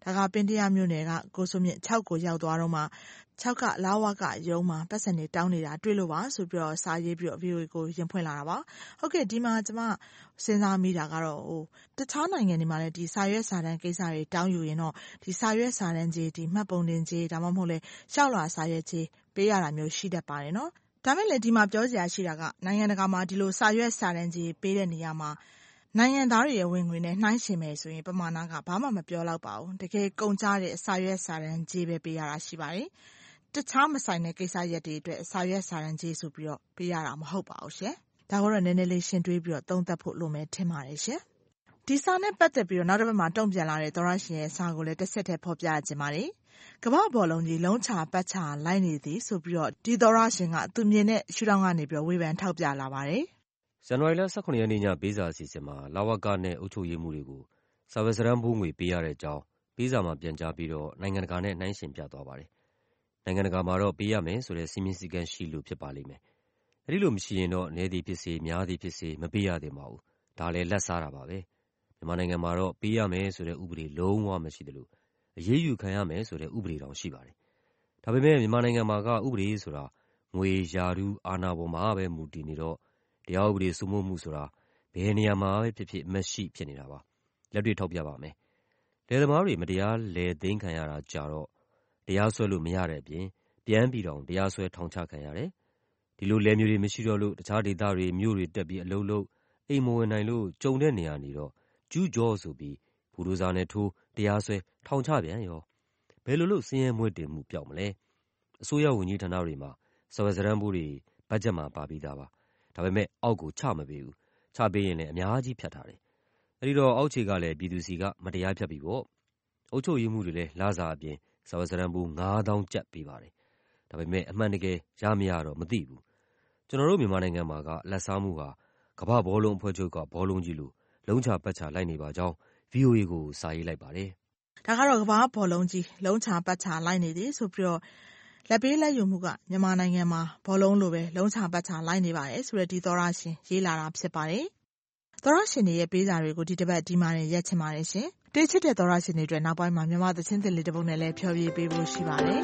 ဒါကပင်တရားမျိုးနယ်ကကိုစိုးမြင့်၆ကိုရောက်သွားတော့မှ၆ကလာဝကရုံးမှာပတ်စံနေတောင်းနေတာတွေ့လို့ပါဆိုပြီးတော့စာရေးပြီးတော့ ဗီအိုအေ ကိုရင်ဖွင့်လာတာပါဟုတ်ကဲ့ဒီမှာကျွန်မစဉ်းစားမိတာကတော့ဟိုတခြားနိုင်ငံတွေမှာလည်းဒီစာရွက်စာတမ်းကိစ္စတွေတောင်းယူရင်တော့ဒီစာရွက်စာတမ်းကြီးဒီမှတ်ပုံတင်ကြီးဒါမှမဟုတ်လဲရှောက်လွှာစာရွက်ကြီးပေးရတာမျိုးရှိတတ်ပါတယ်နော်ဒါမဲ့လည်းဒီမှာပြောစရာရှိတာကနိုင်ငံတကာမှာဒီလိုစာရွက်စာတမ်းကြီးပေးတဲ့နေရာမှာနိုင်ငံသားတွေရဲ့ဝင်ငွေနဲ့နှိုင်းယှဉ်မယ်ဆိုရင်ပမာဏကဘာမှမပြောတော့ပါဘူးတကယ်ကုန်ကြတဲ့စာရွက်စာတမ်းကြီးပဲပေးရတာရှိပါတယ်တခြားမဆိုင်တဲ့ကိစ္စရက်တွေအတွက်စာရွက်စာတမ်းကြီးဆိုပြီးတော့ပေးရတာမဟုတ်ပါဘူးရှင်ဒါကတော့နည်းနည်းလေးရှင်းတွေးပြီးတော့သုံးသပ်ဖို့လိုမယ်ထင်ပါတယ်ရှင်ဒီစာနဲ့ပတ်သက်ပြီးတော့နောက်တစ်ပတ်မှာတုံ့ပြန်လာတဲ့သောရရှင်ရဲ့စာကိုလည်းတစ်ဆက်တည်းဖော်ပြခြင်းပါတယ်ကမ္ဘာဘောလုံးကြီးလုံးချပတ်ချလိုက်နေသည်ဆိုပြီးတော့ဒီသောရရှင်ကသူမြင်တဲ့ရှုထောင့်ကနေပြီးတော့ဝေဖန်ထောက်ပြလာပါတယ်ဇန်နဝါရီလ၁၇ရက်နေ့ညပေးစာအစီအစဉ်မှာလဝကနဲ့အုပ်ချုပ်ရေးမှုတွေကိုစာရွက်စာတမ်းဖိုးငွေပေးရတဲ့အကြောင်းပေးစာမှာပြန်ကြားပြီးတော့နိုင်ငံတကာနဲ့နှိုင်းယှဉ်ပြသွားပါတယ်နိုင်ငံတကာမှာတော့ပေးရမယ်ဆိုတဲ့စီမင်းစည်းကမ်းရှိလို့ဖြစ်ပါလိမ့်မယ်အဲဒီလိုမရှိရင်တော့နည်းသည်ဖြစ်စေများသည်ဖြစ်စေမပေးရသင့်ပါဘူးဒါလည်းလက်စားတာပါပဲမြန်မာနိုင်ငံမှာတော့ပေးရမယ်ဆိုတဲ့ဥပဒေလုံးဝမရှိသလိုအရေးယူခံရမယ်ဆိုတဲ့ဥပဒေတောင်ရှိပါတယ်ဒါပေမဲ့မြန်မာနိုင်ငံမှာကဥပဒေဆိုတာငွေရာထူးအာဏာပေါ်မှာပဲမူတည်နေတော့တရားဥပဒေစိုးမိုးမှုဆိုတာဘယ်နေရာမှာပဲဖြစ်ဖြစ်မရှိဖြစ်နေတာပါလက်တွေ့ထောက်ပြပါမယ်လယ်သမားတွေမတရားလယ်သိမ်းခံရတာကြာတော့တရားစွဲလို့မရတဲ့အပြင်ပြန်ပြီးတော့တရားစွဲထောင်ချခံရတယ်ဒီလိုလယ်မျိုးတွေမရှိတော့လို့တခြားဒေသတွေမြို့တွေတက်ပြီးအလုံးလုံးအိမ်မဝင်နိုင်လို့ကြုံတဲ့နေရာနေတော့ကျူးကျော်ဆိုပြီးဘူဒိုဇာနဲ့ထိုးတရားစွဲထောင်ချပြန်ရောဘယ်လိုလို့စင်းရဲမွေးတင်မှုပြောက်မလဲအစိုးရဝန်ကြီးဌာနတွေမှာစာရွက်စာတမ်းဖိုးတွေဘတ်ဂျက်မှာပါပြီးသားပါဒါပေမဲ့အောက်ကိုချမပေးဘူးချပေးရင်လည်းအများကြီးဖြတ်ထားတယ်အဲဒီတော့အောက်ခြေကလည်းပြည်သူစီကမတရားဖြတ်ပြီးပေါ့အုပ်ချုပ်ရေးမှုတွေလည်းလာစားအပြင်စာရွက်စာတမ်းဖိုးငါးသောင်းကျပ်ပေးပါတယ်ဒါပေမဲ့အမှန်တကယ်ရမရတော့မသိဘူးကျွန်တော်တို့မြန်မာနိုင်ငံမှာကလက်စားမှုဟာကမ္ဘာဘောလုံးအဖွဲ့ချုပ်ကဘောလုံးကြီးလို့လုံးချပတ်ချလိုက်နေပါကြောင်း ဗီအိုအေ ကိုစာရေးလိုက်ပါတယ်ဒါကတော့ကမ္ဘာဘောလုံးကြီးလုံးချပတ်ချလိုက်နေသည်ဆိုပြီးတော့လက်ပေးလက်ယူမှုကမြန်မာနိုင်ငံမှာဘောလုံးလိုပဲလုံးချပတ်ချလိုက်နေပါတယ်ဆိုတဲ့ဒီသောရရှင်ရေးလာတာဖြစ်ပါတယ်သောရရှင်တွေရဲ့ပေးစာတွေကိုဒီတစ်ပတ်ဒီမှာနေရက်ချင်ပါတယ်ရှင်တေးချစ်တဲ့သောရရှင်တွေအတွက်နောက်ပိုင်းမှာမြန်မာသချင်းသစ်လေးတစ်ပုဒ်နဲ့လည်းဖျော်ဖြေပေးဖို့ရှိပါတယ်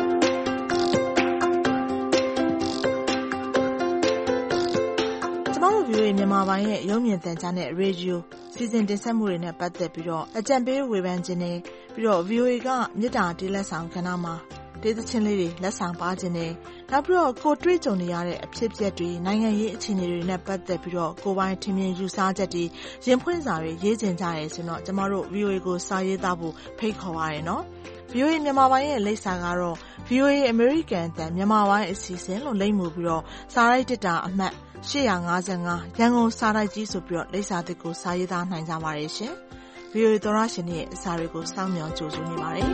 ကျမတို့ ဗီအိုအေ မြန်မာပိုင်းရဲ့ရုပ်မြင်သံကြားနဲ့ရေဒီယိုစီစဉ်တင်ဆက်မှုတွေနဲ့ပတ်သက်ပြီးတော့အကြံပေးဝေဖန်ခြင်းတွေပြီးတော့ ဗီအိုအေ ကမြစ်တာတေးလက်ဆောင်ကဏ္ဍမှာတေးသချင်းလေးတွေလက်ဆောင်ပါခြင်းတွေနောက်ပြီးတော့ကိုတွေ့ကြုံနေရတဲ့အဖြစ်အပျက်တွေနိုင်ငံရေးအခြေအနေတွေနဲ့ပတ်သက်ပြီးတော့ကိုပိုင်ထင်မြင်ယူဆချက်တွေရင်ဖွင့်စာတွေရေးကျင်ကြရဲဆိုတော့ကျမတို့ ဗီအိုအေ ကိုစာရေးသားဖို့ဖိတ်ခေါ်ပါရနော် ဗီအိုအေ မြန်မာပိုင်းရဲ့လိပ်စာကတော့ ဗီအိုအေ American အသံမြန်မာပိုင်းအစီအစဉ်လို့လိပ်မူပြီးတော့စာရိုက်တစ်တာအမှတ်၈၅၅ရန်ကုန်စာရိုက်ကြီးဆိုပြီးတော့လိပ်စာသစ်ကိုစာရေးသားနိုင်ကြပါတယ်ရှင် ဗီအိုအေ သောရရှင်ရဲ့အစာတွေကိုစောင့်မျှော်ကြိုဆိုနေပါတယ်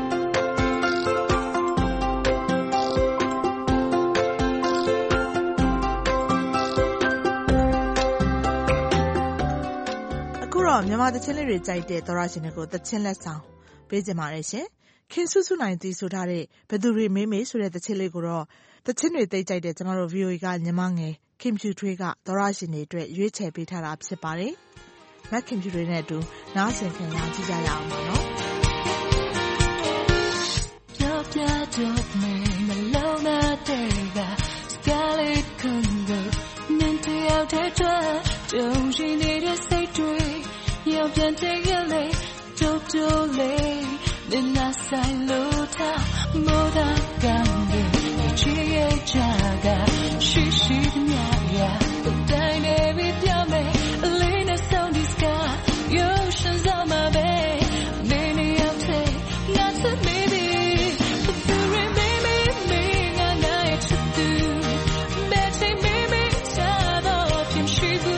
မြန်မာသချင်းလေးတွေကြိုက်တဲ့သောရရှင်တွေကိုသချင်းလက်ဆောင်ပေးကြပါတယ်ရှင်ခင်စုစုနိုင်တီးဆိုထားတဲ့ဘသူတွေမေးမေးဆိုတဲ့သချင်းလေးကိုတော့သချင်းတွေသိကြိုက်တဲ့ကျွန်တော်တို့ ဗီအိုအေ ကညီမငယ်ခင်ဖြူထွေးကသောရရှင်တွေအတွက်ရွေးချယ်ပေးထားတာဖြစ်ပါတယ်မက်ခင်ဖြူထွေးနဲ့အတူနားဆင်ခံရကြည့်ကြရအောင်ပါနော်ပြောပြတော့မယ်မလုံးမတဲ့ကစကားလေးခုန်ကိုနင်တယောက်တည်းတွေ့ကြုံရှိနေတဲ့စိတ်တွေ要变得越累，就就累。你那塞路他没得感觉，你只有这个虚虚的面呀，都带你比较美。离那手的ska有身上马背，你你要退，那是 maybe。不自然 maybe maybe 俺那也吃度，别听 maybe 差到偏虚不。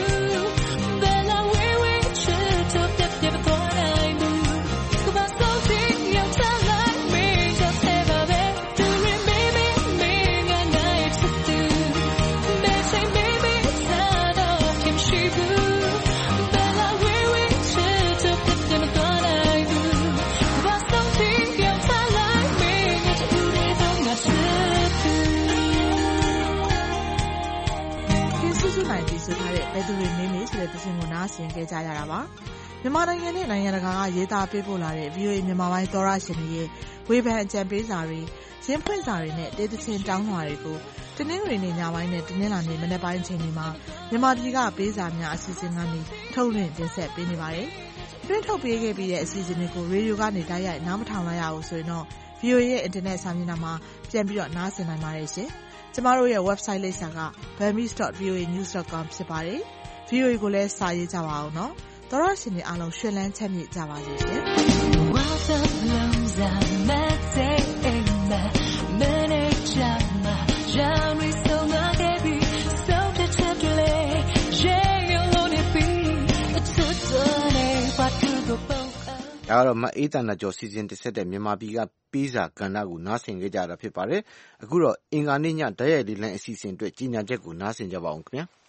ဘယ်သူတွေမေးမေးဆိုတဲ့သချင်းကိုနားဆင်ကြကြရတာပါမြန်မာနိုင်ငံနဲ့နိုင်ငံတကာကရေးသားပေးပို့လာတဲ့ ဗွီအိုအေ မြန်မာပိုင်းသောတရှင်တွေရဲ့ဝေဖန်အကြံပေးစာတွေ၊ရင်းဖွင့်စာတွေနဲ့တေးသီချင်းတောင်းလွှာတွေကိုတနင်္ဂနွေနေ့ညပိုင်းနဲ့တနင်္လာနေ့မနက်ပိုင်းအချိန်တွေမှာမြန်မာပြည်ကပေးစာများအစီအစဉ်ကနေထုတ်လွှင့်တင်ဆက်ပေးနေပါတယ်။တွင်းထုတ်ပေးခဲ့ပြီးတဲ့အစီအစဉ်တွေကိုရေဒီယိုကနေတိုက်ရိုက်နားမထောင်လိုက်ရဘူးဆိုရင်တော့ ဗွီအိုအေ ရဲ့အင်တာနက်စာမျက်နှာမှာပြန်ပြီးတော့နားဆင်နိုင်ပါတယ်ရှင်။ကျမတို့ရဲ့ website လိပ်စာက burmese dot v o a news dot com ဖြစ်ပါတယ်။ ဗွီအိုအေကိုလည်းစာရေးကြပါအောင်နော်။သောတရှင်တွေအားလုံးရွှင်လန်းချမ်းမြေ့ကြပါစေရှင်ဒါကတော့မအေးတန်နာကျော်စီစဉ်တစ်ဆက်တဲ့မြန်မာပြည်ကပေးစာကဏ္ဍကိုနားဆင်ကြတာဖြစ်ပါတယ်။အခုတော့အင်္ဂါနေ့ညဓာတ်ရိုက်လေးလိုင်းအစီအစဉ်အတွက်ကြီးညာချက်ကိုနားဆင်ကြပါအောင်ခင်ဗျာ။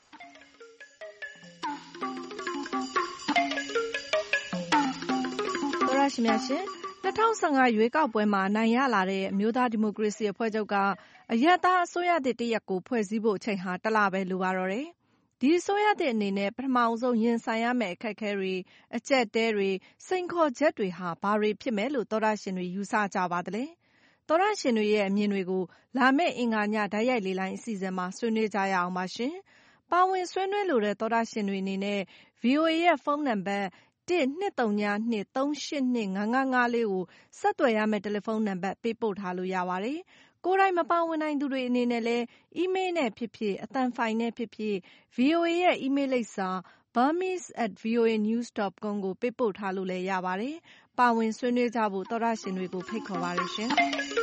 သောရရှိမြရှင်၂၀၁၅ရွေးကောက်ပွဲမှာနိုင်ရလာတဲ့အမျိုးသားဒီမိုကရေစီအဖွဲ့ချုပ်ကအရပ်သားအစိုးရသစ်တစ်ရပ်ကိုဖွဲ့စည်းဖို့အချိန်ဟာတစ်လပဲလိုပါတော့တယ်။ဒီအစိုးရသစ်အနေနဲ့ပထမဆုံးရင်ဆိုင်ရမယ့်အခက်အခဲတွေ၊အကျပ်အတည်းတွေ၊စိန်ခေါ်ချက်တွေဟာဘာတွေဖြစ်မယ်လို့သောတရှင်တွေယူဆကြပါသလဲ။သောတရှင်တွေရဲ့အမြင်တွေကိုလာမယ့်အင်္ဂါညဓာတ်ရိုက်လေးလိုင်းအစီအစဉ်မှာဆွေးနွေးကြရအောင်ပါရှင်။ပါဝင်ဆွေးနွေးလိုတဲ့သောတရှင်တွေအနေနဲ့ ဗွီအိုအေ ရဲ့ဖုန်းနံပါတ်တစ်၂၃ည၂၃၈၂၅၅၅လေးကိုဆက်သွယ်ရမယ့်တယ်လီဖုန်းနံပါတ်ပေးပို့ထားလို့ရပါတယ်။ကိုယ်တိုင်မပါဝင်နိုင်သူတွေအနေနဲ့လည်းအီးမေးလ်နဲ့ဖြစ်ဖြစ်အသံဖိုင်နဲ့ဖြစ်ဖြစ် ဗွီအိုအေ ရဲ့အီးမေးလ်လိပ်စာ burmese at v o a news dot com ကိုပေးပို့ထားလို့လည်းရပါတယ်။ပါဝင်ဆွေးနွေးကြဖို့သောတရှင်တွေကိုဖိတ်ခေါ်ပါတယ်ရှင်။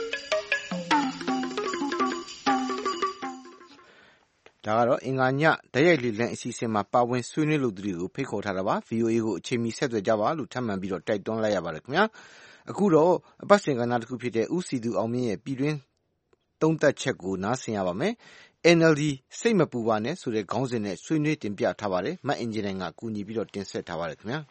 ဒါကတော့အင်္ဂါညဓာတ်ရိုက်လေးလိုင်းအစီအစဉ်မှာပါဝင်ဆွေးနွေးလိုသူတွေကိုဖိတ်ခေါ်ထားတာပါ။ ဗွီအိုအေကိုအချိန်မီဆက်သွယ်ကြပါလို့ထပ်မံပြီးတော့တိုက်တွန်းလိုက်ရပါတယ်ခင်ဗျာ။အခုတော့အပတ်စဉ်ကဏ္ဍတစ်ခုဖြစ်တဲ့ဦးစီသူအောင်မြင့်ရဲ့ပြည်တွင်းသုံးသပ်ချက်ကိုနားဆင်ရပါမယ်။ အန် အယ် ဒီ စိတ်မပူပါနဲ့ဆိုတဲ့ခေါင်းစဉ်နဲ့ဆွေးနွေးတင်ပြထားပါတယ်။မအင်ဂျင်နိုင်ကကူညီပြီးတော့တင်ဆက်ထားပါတယ်ခင်ဗျာ။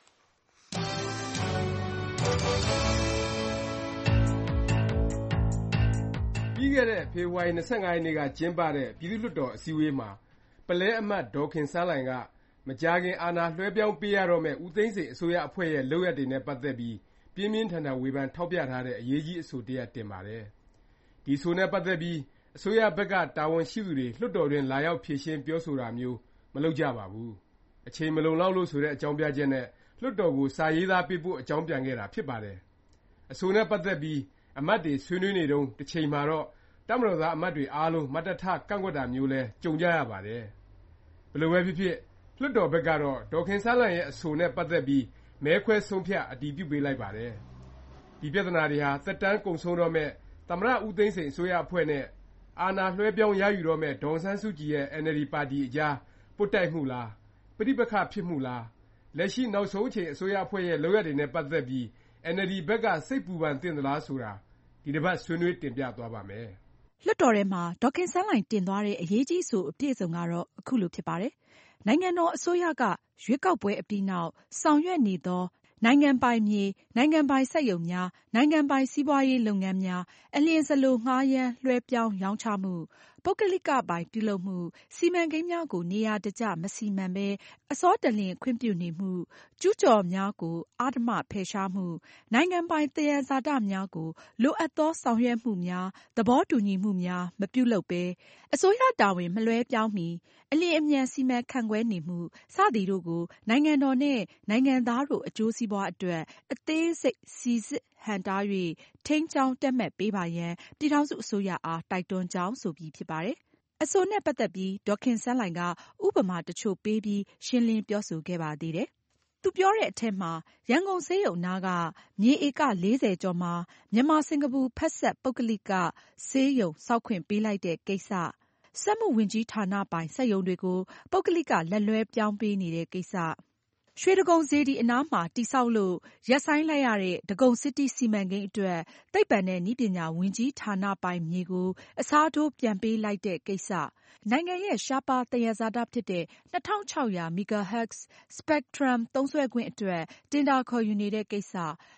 ပြီးခဲ့တဲ့ဖေဖော်ဝါရီ၂၅ရက်နေ့ကကျင်းပတဲ့ပြည်သူ့လွှတ်တော်အစည်းအဝေးမှာပုလဲအမတ်ဒေါ်ခင်စန်းလှိုင်ကမကြာခင်အာဏာလွှဲပြောင်းပေးရတော့မယ့်ဦးသိန်းစိန်အစိုးရအဖွဲ့ရဲ့လုပ်ရပ်တွေနဲ့ပတ်သက်ပြီးပြင်းပြင်းထန်ထန်ဝေဖန်ထောက်ပြထားတဲ့အရေးကြီးအဆိုတစ်ရပ်တင်ပါတယ်။ဒီအဆိုနဲ့ပတ်သက်ပြီးအစိုးရဘက်ကတာဝန်ရှိသူတွေလွှတ်တော်တွင်လာရောက်ဖြေရှင်းပြောဆိုတာမျိုးမလုပ်ကြပါဘူး။အချိန်မလုံလောက်လို့ဆိုတဲ့အကြောင်းပြချက်နဲ့လွှတ်တော်ကိုစာရေးသားပေးပို့အကြောင်းပြန်ခဲ့တာဖြစ်ပါတယ်။အဆိုနဲ့ပတ်သက်ပြီးအမတ်တွေဆွေးနွေးနေတုန်းတစ်ချိန်မှာတော့တပ်မတော်သားအမတ်တွေအားလုံးမတ်တထကန့်ကွက်တာမျိုးလဲကြုံကြရပါတယ်။ဘယ်လိုပဲဖြစ်ဖြစ်လွှတ်တော်ဘက်ကတော့ဒေါ်ခင်စန်းလှိုင်ရဲ့အဆိုနဲ့ပတ်သက်ပြီးမဲခွဲဆုံးဖြတ်အတည်ပြုပေးလိုက်ပါတယ်။ဒီပြဿနာတွေဟာသက်တမ်းကုန်ဆုံးတော့မဲ့သမ္မတဦးသိန်းစိန်အစိုးရအဖွဲ့နဲ့အာဏာလွှဲပြောင်းရယူတော့မဲ့ဒေါ်အောင်ဆန်းစုကြည်ရဲ့ အင်န်အယ်လ်ဒီ ပါတီအကြားပွတ်တိုက်မှုလား၊ပဋိပက္ခဖြစ်မှုလား၊လက်ရှိနောက်ဆုံးအချိန်အစိုးရအဖွဲ့ရဲ့လုပ်ရပ်တွေနဲ့ပတ်သက်ပြီးအင်န်အယ်လ်ဒီဘက်ကစိတ်ပူပန်သင့်သလားဆိုတာဒီတစ်ပတ်ဆွေးနွေးတင်ပြသွားပါ့မယ်။လွှတ်တော်ထဲမှာဒေါ်ခင်စန်းလှိုင်တင်သွားတဲ့အရေးကြီးအဆိုအပြည့်အစုံကတော့အခုလိုဖြစ်ပါတယ်။နိုင်ငံတော်အစိုးရကရွေးကောက်ပွဲအပြီးနောက်ဆောင်ရွက်နေသောနိုင်ငံပိုင်မြေ၊နိုင်ငံပိုင်စက်ရုံများ၊နိုင်ငံပိုင်စီးပွားရေးလုပ်ငန်းများအလျင်စလိုငှားရမ်းလွှဲပြောင်းရောင်းချမှု၊ပုဂ္ဂလိကပိုင်ပြုလုပ်မှု၊စီမံကိန်းများကိုနေရာတကျမစီမံဘဲအဆောတလျင်ခွင့်ပြုနေမှု၊ကျူးကျော်များကိုအဓမ္မဖယ်ရှားမှု၊နိုင်ငံပိုင်သယံဇာတများကိုလိုအပ်သောဆောင်ရွက်မှုများသဘောတူညီမှုများမပြုလုပ်ဘဲအစိုးရတာဝန်မလွဲပြောင်းမီအလျင်အမြန်စီမံခန့်ခွဲနေမှုစသည်တို့ကိုနိုင်ငံတော်နှင့်နိုင်ငံသားတို့အကျိုးစီးပွားအတွက်အသေးစိတ်စိစစ်ဟန့်တား၍ထိန်းကျောင်းတက်မှတ်ပေးပါရန်ပြည်ထောင်စုအစိုးရအားတိုက်တွန်းကြောင်းဆိုပြီးဖြစ်ပါတယ်။အဆိုနဲ့ပတ်သက်ပြီးဒေါ်ခင်စန်းလှိုင်ကဥပမာတချို့ပေးပြီးရှင်းလင်းပြောဆိုခဲ့ပါသေးတယ်။သူပြောတဲ့အထက်မှာရန်ကုန်ဆေးရုံနားကမြေဧကလေးဆယ်ကျော်မှာမြန်မာစင်ကာပူဖက်စပ်ပုဂ္ဂလိကဆေးရုံဆောက်ခွင့်ပေးလိုက်တဲ့ကိစ္စ၊စက်မှုဝန်ကြီးဌာနပိုင်စက်ရုံတွေကိုပုဂ္ဂလိကလက်လွဲပြောင်းပေးနေတဲ့ကိစ္စ၊ရွှေဒဂုံစေတီအနားမှာတည်ဆောက်လို့ရပ်ဆိုင်းလိုက်ရတဲ့ဒဂုံစီးတီးစီမံကိန်းအတွက်သိပ္ပံနဲ့နည်းပညာဝန်ကြီးဌာနပိုင်မြေကိုအစားထိုးပြန်ပေးလိုက်တဲ့ကိစ္စ၊နိုင်ငံရဲ့ရှားပါးသယံဇာတဖြစ်တဲ့နှစ်ထောင်ခြောက်ရာ မီဂါဟက်ဇ် စပက်ထရမ်သုံးစွဲခွင့်အတွက်တင်ဒါခေါ်ယူနေတဲ့ကိစ္စ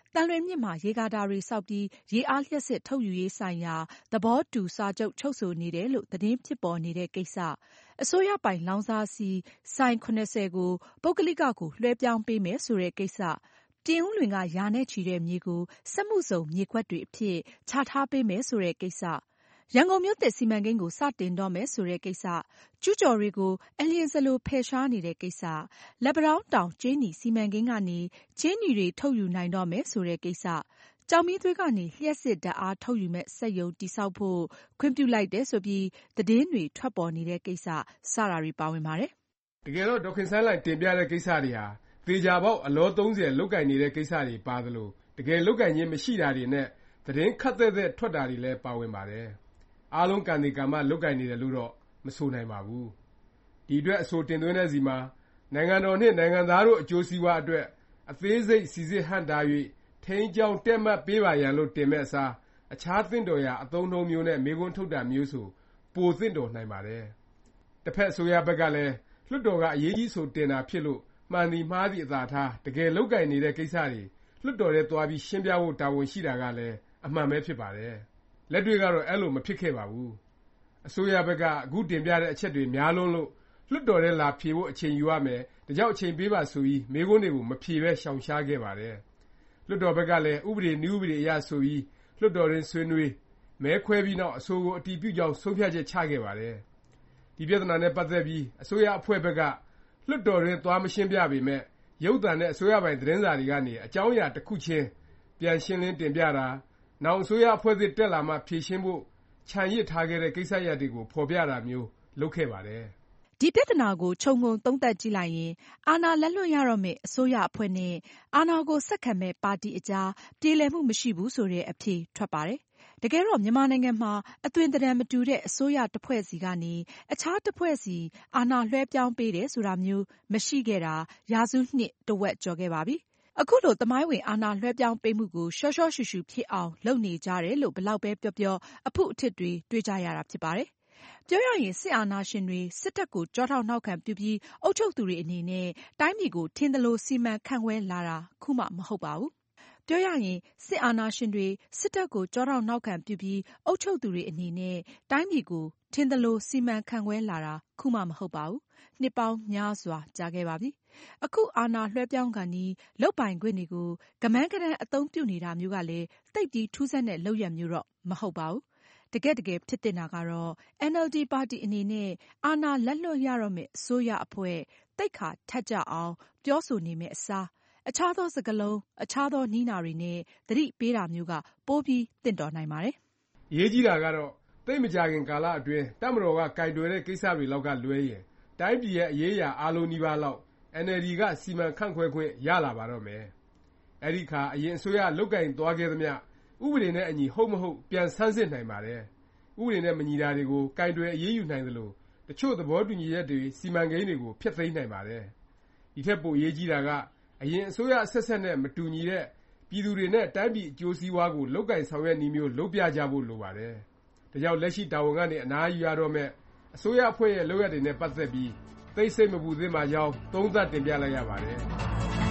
သံလွင်မြစ်မှာရေကာတာတွေဆောက်ပြီးရေအားလျှပ်စစ်ထုတ်ယူရေးဆိုင်ရာသဘောတူစာချုပ်ချုပ်ဆိုနေတယ်လို့သတင်းဖြစ်ပေါ်နေတဲ့ကိစ္စ၊ အစိုးရပိုင်လောင်စာဆီဆိုင် ၇၀ ကိုပုဂ္ဂလိကကိုလွှဲပြောင်းပေးမယ်ဆိုတဲ့ကိစ္စ၊ ပြင်ဦးလွင်ကရာနဲ့ချီတဲ့မြေကိုစက်မှုဇုံမြေကွက်တွေအဖြစ်ချထားပေးမယ်ဆိုတဲ့ကိစ္စ၊ ရန်ကုန်မြို့သစ်စီမံကိန်းကိုစတင်တော့မယ်ဆိုတဲ့ကိစ္စ၊ ကျူးကျော်တွေကိုအလျင်စလိုဖယ်ရှားနေတဲ့ကိစ္စ၊ လက်ပံတောင်းတောင်ကြေးနီစီမံကိန်းကနေကြေးနီတွေထုတ်ယူနိုင်တော့မယ်ဆိုတဲ့ကိစ္စ၊ ကျောက်မီးသွေးကနေလျှပ်စစ်ဓာတ်အားထုတ်ယူမယ့်စက်ရုံတည်ဆောက်ဖို့ခွင့်ပြုလိုက်တယ်ဆိုပြီးသတင်းတွေထွက်ပေါ်နေတဲ့ကိစ္စစတာတွေပါဝင်ပါတယ်။တကယ်တော့ဒေါ်ခင်စန်းလှိုင်တင်ပြတဲ့ကိစ္စတွေဟာသေချာပေါက်အလောသုံးဆယ်လုပ်ကိုင်နေတဲ့ကိစ္စတွေပါသလိုတကယ်လုပ်ကိုင်ခြင်းမရှိတာတွေနဲ့သတင်းခပ်သဲသဲထွက်တာတွေလည်းပါဝင်ပါတယ်။အားလုံးကံသေကံမလုပ်ကိုင်နေတယ်လို့တော့မဆိုနိုင်ပါဘူး။ဒီအတွက်အဆိုတင်သွင်းတဲ့ဆီမှာနိုင်ငံတော်နှင့်နိုင်ငံသားတို့အကျိုးစီးပွားအတွက်အသေးစိတ်စိစစ်ဟန့်တား၍ထိန်းကျောင်းတည့်မတ်ပေးပါရန်လို့တင်မဲ့အစားအခြားသင့်တော်ရာအသုံးအနှုန်းမျိုးနဲ့မေးခွန်းထုတ်တာမျိုးဆိုပိုသင့်တော်နိုင်ပါတယ်။တစ်ဖက်အစိုးရဘက်ကလည်းလွှတ်တော်ကအရေးကြီးဆိုတင်တာဖြစ်လို့မှန်သည်မှားသည်အသာထားတကယ်လုပ်ကိုင်နေတဲ့ကိစ္စတွေလွှတ်တော်ထဲသွားပြီးရှင်းပြဖို့တာဝန်ရှိတာကလည်းအမှန်ပဲဖြစ်ပါတယ်။လက်တွေ့ကတော့အဲ့လိုမဖြစ်ခဲ့ပါဘူး။အစိုးရဘက်ကအခုတင်ပြတဲ့အချက်တွေများလွန်းလို့လွှတ်တော်ထဲလာဖြေဖို့အချိန်ယူရမယ်ဒါကြောင့်အချိန်ပေးပါဆိုပြီးမေးခွန်းတွေကိုမဖြေပဲရှောင်ရှားခဲ့ပါတယ်။လွှတ်တော်ဘက်ကလည်းဥပဒေနည်းဥပဒေအရဆိုပြီးလွှတ်တော်တွင်ဆွေးနွေးမဲခွဲပြီးနောက်အဆိုကိုအတည်ပြုကြောင်းဆုံးဖြတ်ချက်ချခဲ့ပါတယ်။ဒီပြဿနာနဲ့ပတ်သက်ပြီးအစိုးရအဖွဲ့ဘက်ကလွှတ်တော်တွင်သွားမရှင်းပြပေမဲ့ရုပ်သံနဲ့အစိုးရပိုင်သတင်းစာတွေကနေအကြောင်းအရာတစ်ခုချင်းပြန်ရှင်းလင်းတင်ပြတာနောင်အစိုးရအဖွဲ့သစ်တက်လာမှဖြေရှင်းဖို့ခြံရစ်ထားခဲ့တဲ့ကိစ္စရပ်တွေကိုဖော်ပြတာမျိုးလုပ်ခဲ့ပါတယ်။ဒီပြဿနာကိုခြုံငုံသုံးသပ်ကြည့်လိုက်ရင်အာဏာလက်လွှတ်ရတော့မယ့်အစိုးရအဖွဲ့နဲ့အာဏာကိုဆက်ခံမဲ့ပါတီအကြားပြေလည်မှုမရှိဘူးဆိုတဲ့အဖြေထွက်ပါတယ်။တကယ်တော့မြန်မာနိုင်ငံမှာအသွင်သဏ္ဍာန်မတူတဲ့အစိုးရတစ်ဖွဲ့စီကနေအခြားတစ်ဖွဲ့စီအာဏာလွှဲပြောင်းပေးတယ်ဆိုတာမျိုးမရှိခဲ့တာရာစုနှစ်တစ်ဝက်ကျော်ခဲ့ပါပြီ။အခုလိုသမိုင်းဝင်အာဏာလွှဲပြောင်းပေးမှုကိုရှော့ရှော့ရှုရှုဖြစ်အောင်လုပ်နေကြတယ်လို့ဘယ်လောက်ပဲပြောပြောအဖုအထစ်တွေတွေ့ကြရတာဖြစ်ပါတယ်။ပြောရရင်စစ်အာဏာရှင်တွေစစ်တပ်ကိုကြောထောက်နောက်ခံပြုပြီးအုပ်ချုပ်သူတွေအနေနဲ့တိုင်းပြည်ကိုထင်သလိုစီမံခန့်ခွဲလာတာခုမှမဟုတ်ပါဘူး။ပြောရရင်စစ်အာဏာရှင်တွေစစ်တပ်ကိုကြောထောက်နောက်ခံပြုပြီးအုပ်ချုပ်သူတွေအနေနဲ့တိုင်းပြည်ကိုထင်သလိုစီမံခန့်ခွဲလာတာခုမှမဟုတ်ပါဘူး။နှစ်ပေါင်းများစွာကြာခဲ့ပါပြီ။အခုအာဏာလွှဲပြောင်းကန်ဒီလုပ်ပိုင်ခွင့်တွေကိုကမန်းကတန်းအသုံးပြုနေတာမျိုးကလည်းသိပ်ပြီးထူးဆန်းတဲ့လုပ်ရပ်မျိုးတော့မဟုတ်ပါဘူး။တကယ့်တကယ်ဖြစ်သင့်တာကတော့ အန်အယ်လ်ဒီ ပါတီအနေနဲ့အာဏာလက်လွှတ်ရတော့မယ့်အစိုးရအဖွဲ့သိက္ခာထက်ကြအောင်ပြောဆိုနေမယ့်အစားအခြားသောစကားလုံးအခြားသောနည်းနာတွေနဲ့သတိပေးတာမျိုးကပိုပြီးသင့်တော်နိုင်ပါတယ်။အရေးကြီးတာကတော့သိပ်မကြာခင်ကာလအတွင်းတပ်မတော်ကကင်တွယ်တဲ့ကိစ္စတွေလောက်ကလွဲရင်တိုင်းပြည်ရဲ့အရေးအရာအားလုံးနီးပါးလောက်အန်အယ်လ်ဒီကစီမံခန့်ခွဲခွင့်ရလာပါတော့မယ်။အဲဒီအခါအရင်အစိုးရလုပ်ကိုင်သွားခဲ့သမျှဥပဒေနဲ့အညီဟုတ်မဟုတ်ပြန်ဆန်းစစ်နိုင်ပါတယ်။ဥပဒေနဲ့မညီတာတွေကိုကင်တွယ်အရေးယူနိုင်သလိုတချို့သဘောတူညီချက်တွေစီမံကိန်းတွေကိုဖျက်သိမ်းနိုင်ပါတယ်။ဒီထက်ပိုအရေးကြီးတာကအရင်အစိုးရအဆက်ဆက်နဲ့မတူညီတဲ့ပြည်သူတွေနဲ့တိုင်းပြည်အကျိုးစီးပွားကိုလုပ်ကိုင်ဆောင်ရွက်နည်းမျိုးလုပ်ပြကြဖို့လိုပါတယ်။ဒါကြောင့်လက်ရှိတာဝန်ကနေအနားယူရတော့မဲ့အစိုးရအဖွဲ့ရဲ့လုပ်ရပ်တွေနဲ့ပတ်သက်ပြီးသိစိတ်မပူသင့်ပါကြောင်းသုံးသပ်တင်ပြလိုက်ရပါတယ်။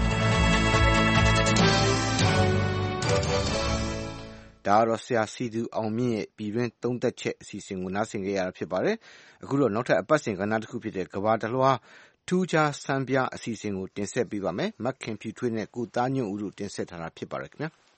ဒါကတော့ဆရာစီသူအောင်မြင့်ရဲ့ပြည်တွင်းသုံးသက်ချက်အစီအစဉ်ကိုနားဆင်ကြရတာဖြစ်ပါတယ်။အခုတော့နောက်ထပ်အပတ်စဉ်ကဏ္ဍတစ်ခုဖြစ်တဲ့ကဘာတလွှားထူးခြားစံပြအစီအစဉ်ကိုတင်ဆက်ပေးပါမယ်။မခင်ဖြူထွေးနဲ့ကိုသားညွန့်ဦးတို့တင်ဆက်ထားတာဖြစ်ပါတယ်ခင်ဗျာ။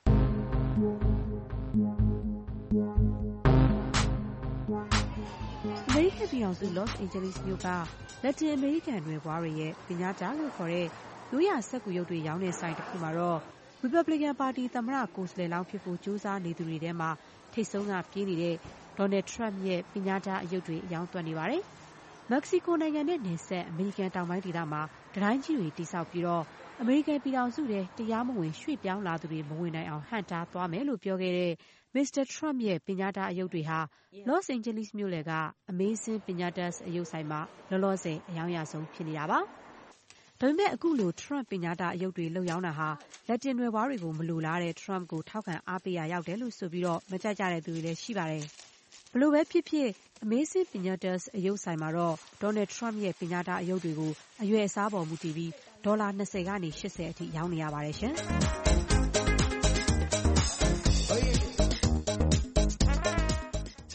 အမေရိကန်ပြည်ထောင်စုလော့စ်အိန်ဂျလိစ်မြို့ကလက်တင်အမေရိကန်နွယ်ဖွားတွေရဲ့ပညာတာလို့ခေါ်တဲ့ရိုးရာစက္ကူရုပ်တွေရောင်းတဲ့ဆိုင်တစ်ခုမှာတော့ရီပတ်ဘလီကန်ပါတီသမ္မတကိုယ်စားလှယ်လောင်းဖြစ်ဖို့ကြိုးစားနေသူတွေထဲမှာထိပ်ဆုံးကပြေးနေတဲ့ဒေါ်နယ်ထရမ့်ရဲ့ပညာတာအရုပ်တွေအရောင်းသွင်းနေပါတယ်။မက္ကဆီကိုနိုင်ငံနဲ့နယ်စပ်အမေရိကန်တောင်ပိုင်းဒေသမှာတံတိုင်းကြီးတွေတည်ဆောက်ပြီးတော့အမေရိကန်ပြည်ထောင်စုထဲတရားမဝင်ရွှေ့ပြောင်းလာသူတွေမဝင်နိုင်အောင်ဟန့်တားသွားမယ်လို့ပြောခဲ့တဲ့မစ္စတာထရမ့်ရဲ့ပညာတာအရုပ်တွေဟာလော့စ်အိန်ဂျလိစ်မြို့လယ်က Amazing Pinatas အရုပ်ဆိုင်မှာလောလောဆယ်အရောင်းရဆုံးဖြစ်နေတာပါ။ဒါပေမဲ့အခုလိုထရမ့်ပညာတာအရုပ်တွေလှုပ်ရောင်းတာဟာလက်တင်နွယ်ဖွားတွေကိုမလိုလားတဲ့ထရမ့်ကိုထောက်ခံအားပေးရရောက်တယ်လို့ဆိုပြီးတော့မကြိုက်ကြတဲ့သူတွေလည်းရှိပါတယ်။ဘလို့ပဲဖြစ်ဖြစ် Amazing Pinatas အရုပ်ဆိုင်မှာတော့ဒေါ်နယ်ထရမ့်ရဲ့ပညာတာအရုပ်တွေကိုအရွယ်အစားပေါ်မူတည်ပြီးဒေါ်လာနှစ်ဆယ်ကနေရှစ်ဆယ်အထိရောင်းနေရပါတယ်ရှင်။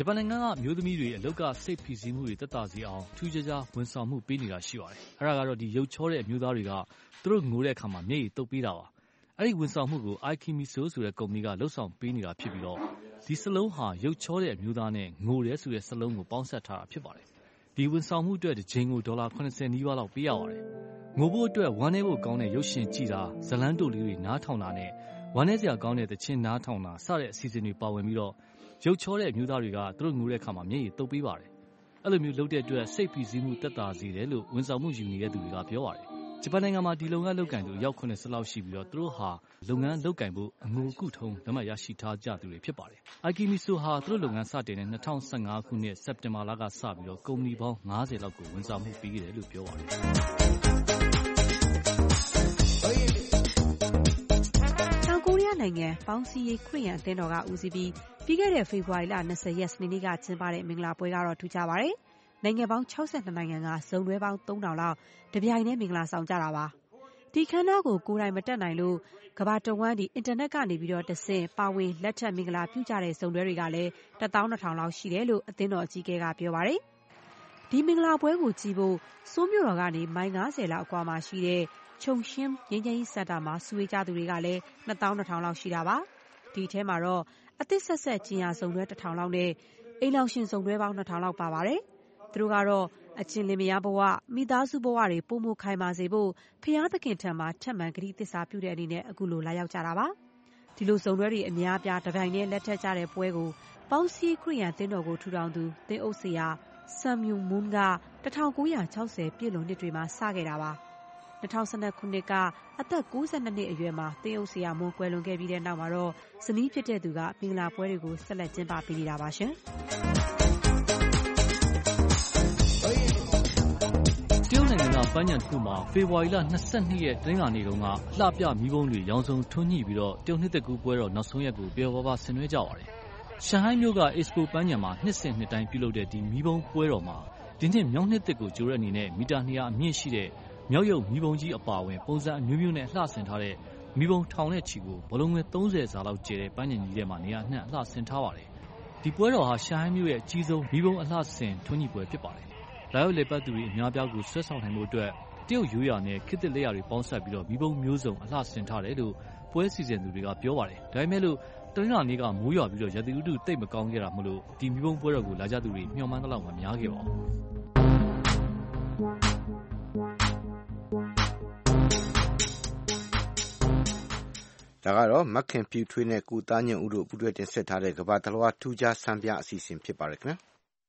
ဂျပန်နိုင်ငံကမျိုးသမီးတွေအလောက်ကစိတ်ဖိစီးမှုတွေတက်တာစီအောင်ထူးခြားခြားဝန်ဆောင်မှုပေးနေတာရှိပါတယ်။အဲ့ဒါကတော့ဒီရုပ်ချောတဲ့အမျိုးသားတွေကသူတို့ငိုတဲ့အခါမှာမျက်ရည်တုပ်ပေးတာပါ။အဲ့ဒီဝန်ဆောင်မှုကို Aikimiso ဆိုတဲ့ကုမ္ပဏီကလှုပ်ဆောင်ပေးနေတာဖြစ်ပြီးတော့ဒီစလုံးဟာရုပ်ချောတဲ့အမျိုးသားနဲ့ငိုတယ်ဆိုတဲ့စလုံးကိုပေါင်းစပ်ထားတာဖြစ်ပါတယ်။ဒီဝန်ဆောင်မှုအတွက်တစ်ချိန်ကိုဒေါ်လာခုနှစ်ဆယ်နီးပါးလောက်ပေးရပါတယ်။ငိုဖို့အတွက်ဝမ်းနည်းဖို့ကောင်းတဲ့ရုပ်ရှင်ကြည့်တာဇလန်းတိုလေးတွေနားထောင်တာနဲ့ဝမ်းနည်းစရာကောင်းတဲ့သချင်းနားထောင်တာစတဲ့အစီအစဉ်တွေပါဝင်ပြီးတော့ရုပ်ချောတဲ့အမျိုးသားတွေကသူတို့ငိုတဲ့အခါမှာမျက်ရည်တုပ်ပေးပါတယ်။အဲ့လိုမျိုးလုပ်တဲ့အတွက်စိတ်ဖိစီးမှုတက်တာစေတယ်လို့ဝန်ဆောင်မှုယူနေတဲ့သူတွေကပြောပါတယ်။ဂျပန်နိုင်ငံမှာဒီလုပ်ငန်းလုပ်ကင်သူရောက်ခုနှစ်ဆယ်လောက်ရှိပြီးတော့သူတို့ဟာလုပ်ငန်းလုပ်ကင်ဖို့အငိုကုထုံးလက်မှတ်ရရှိထားကြသူတွေဖြစ်ပါတယ်။ Aikimiso ဟာသူတို့လုပ်ငန်းစတင်တဲ့၂၀၁၅ခုနှစ်စက်တင်ဘာလကစပြီးတော့ကုမ္ပဏီပေါင်း၅၀လောက်ကိုဝန်ဆောင်မှုပေးခဲ့တယ်လို့ပြောပါတယ်။နိုင်ငံပေါင်းစည်းရေးခရစ်ယာန်အသင်းတော်ကဦးစီးပြီးပြီးခဲ့တဲ့ဖေဖော်ဝါရီလ၂၀ရက်စနေနေ့ကကျင်းပတဲ့မင်္ဂလာပွဲကတော့ထူးခြားပါတယ်။နိုင်ငံပေါင်း၆၂နိုင်ငံကစုံတွဲပေါင်းသုံးထောင်လောက်တပြိုင်တည်းမင်္ဂလာဆောင်ကြတာပါ။ဒီခမ်းနားကိုကိုယ်တိုင်မတက်နိုင်လို့ကမ္ဘာတဝန်းဒီအင်တာနက်ကနေပြီးတော့တဆင့်ပါဝင်လက်ထပ်မင်္ဂလာပြုကြတဲ့စုံတွဲတွေကလည်းတသောင်းနှစ်ထောင်လောက်ရှိတယ်လို့အသင်းတော်အကြီးအကဲကပြောပါတယ်။ဒီမင်္ဂလာပွဲကိုကြည့်ဖို့စိုးမြို့တော်ကနေမိုင်၅၀လောက်အကွာမှာရှိတဲ့ချုံရှင်းငင်းငင်းစက်တာမှာစုဝေးကြသူတွေကလည်းနှစ်သောင်းနှစ်ထောင်လောက်ရှိတာပါဒီထဲမှာတော့အသစ်ဆက်ဆက်ကျင်ရစုံတွဲတစ်ထောင်လောက်နဲ့အိမ်လောက်ရှင်စုံတွဲပေါင်းနှစ်ထောင်လောက်ပါပါတယ်သူတို့ကတော့အချင်းလင်မယားဘဝမိသားစုဘဝတွေပုံမခိုင်ပါစေဖို့ဖျားသခင်ထံမှာထက်မှန်ဂရုသစ္စာပြုတဲ့အနေနဲ့အခုလိုလာရောက်ကြတာပါဒီလိုစုံတွဲတွေအများအပြားတပြိုင်တည်းလက်ထပ်ကြတဲ့ပွဲကိုပေါင်းစည်းခရစ်ယာန်သင်းတော်ကိုထူထောင်သူသင်းအုပ်ဆရာဆမ်မြူမွန်းက၁၉၆၀ပြည့်လွန်နှစ်တွေမှာစခဲ့တာပါ၂၀၁၂ခုနှစ်ကအသက်၉၂နှစ်အရွယ်မှာသင်းအုပ်ဆရာမွန်းကွယ်လွန်ခဲ့ပြီးတဲ့နောက်မှာတော့ဇနီးဖြစ်တဲ့သူကမင်္ဂလာပွဲတွေကိုဆက်လက်ကျင်းပပေးနေတာပါရှင်တရုတ်နိုင်ငံကပန်းခြံတစ်ခုမှာဖေဖော်ဝါရီလ၂၂ရက်တနင်္လာနေ့တုန်းကလှပြမီးပုံးတွေရောင်စုံထွန်းညှိပြီးတော့တရုတ်နှစ်သက်ကူးပွဲတော်နောက်ဆုံးရက်ကိုပျော်ပါပါဆင်နွှဲကြပါတယ်ရှန်ဟိုင်းမြို့က Expo ပန်းခြံမှာနှစ်စဉ်နှစ်တိုင်းပြုလုပ်တဲ့ဒီမီးပုံးပွဲတော်မှာဒီနှစ်မြောက်နှစ်သက်ကိုကြိုတဲ့အနေနဲ့မီတာ၂၀၀အမြင့်ရှိတဲ့မြောက်ရုပ်မီးပုံကြီးအပါအဝင်ပုံစံအမျိုးမျိုးနဲ့လှဆင်ထားတဲ့မီးပုံထောင်တဲ့ချီကိုဘလုံးငွေသုံးဆယ်စာလောက်ကျဲတဲ့ပန်းခြံကြီးထဲမှာနေရာနှံ့အလှဆင်ထားပါတယ်။ဒီပွဲတော်ဟာရှန်ဟိုင်းမြို့ရဲ့အကြီးဆုံးမီးပုံအလှဆင်ထွန်းညှိပွဲဖြစ်ပါတယ်။လာရောက်လေပတ်သူတွေအများပြားကိုဆွဲဆောင်နိုင်မှုအတွက်တရုတ်ရိုးရာနဲ့ခေတ်သစ်လက်ရာတွေပေါင်းစပ်ပြီးတော့မီးပုံမျိုးစုံအလှဆင်ထားတယ်လို့ပွဲစီစဉ်သူတွေကပြောပါတယ်။ဒါပေမဲ့လို့တနင်္လာနေ့ကမိုးရွာပြီးတော့ရာသီဥတုတိတ်မကောင်းခဲ့တာမို့လို့ဒီမီးပုံပွဲတော်ကိုလာကြသူတွေမျှော်မှန်းသလောက်မများခဲ့ပါဘူး။ဒါကတော့မခင်ဖြူထွေးနဲ့ကိုသားညွန့်ဦးတို့ပူးတွဲတင်ဆက်ထားတဲ့ကမ္ဘာတလွှားထူးခြားစံပြအစီအစဉ်ဖြစ်ပါတယ်ခင်ဗျာ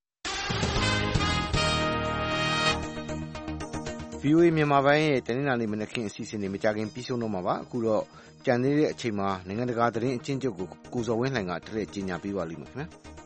ဗွီအိုအေ မြန်မာပိုင်းရဲ့တနင်္လာနေ့မနက်ခင်းအစီအစဉ်တွေမကြခင်ပြီးဆုံးတော့မှာပါအခုတော့ကြံသေးတဲ့အချိန်မှာနိုင်ငံတကာသတင်းအချင်းချုပ်ကိုကိုစော်ဝင်းလှိုင်ကတရက်ကြီးညာပေးပါလိမ့်မယ်ခင်ဗျာ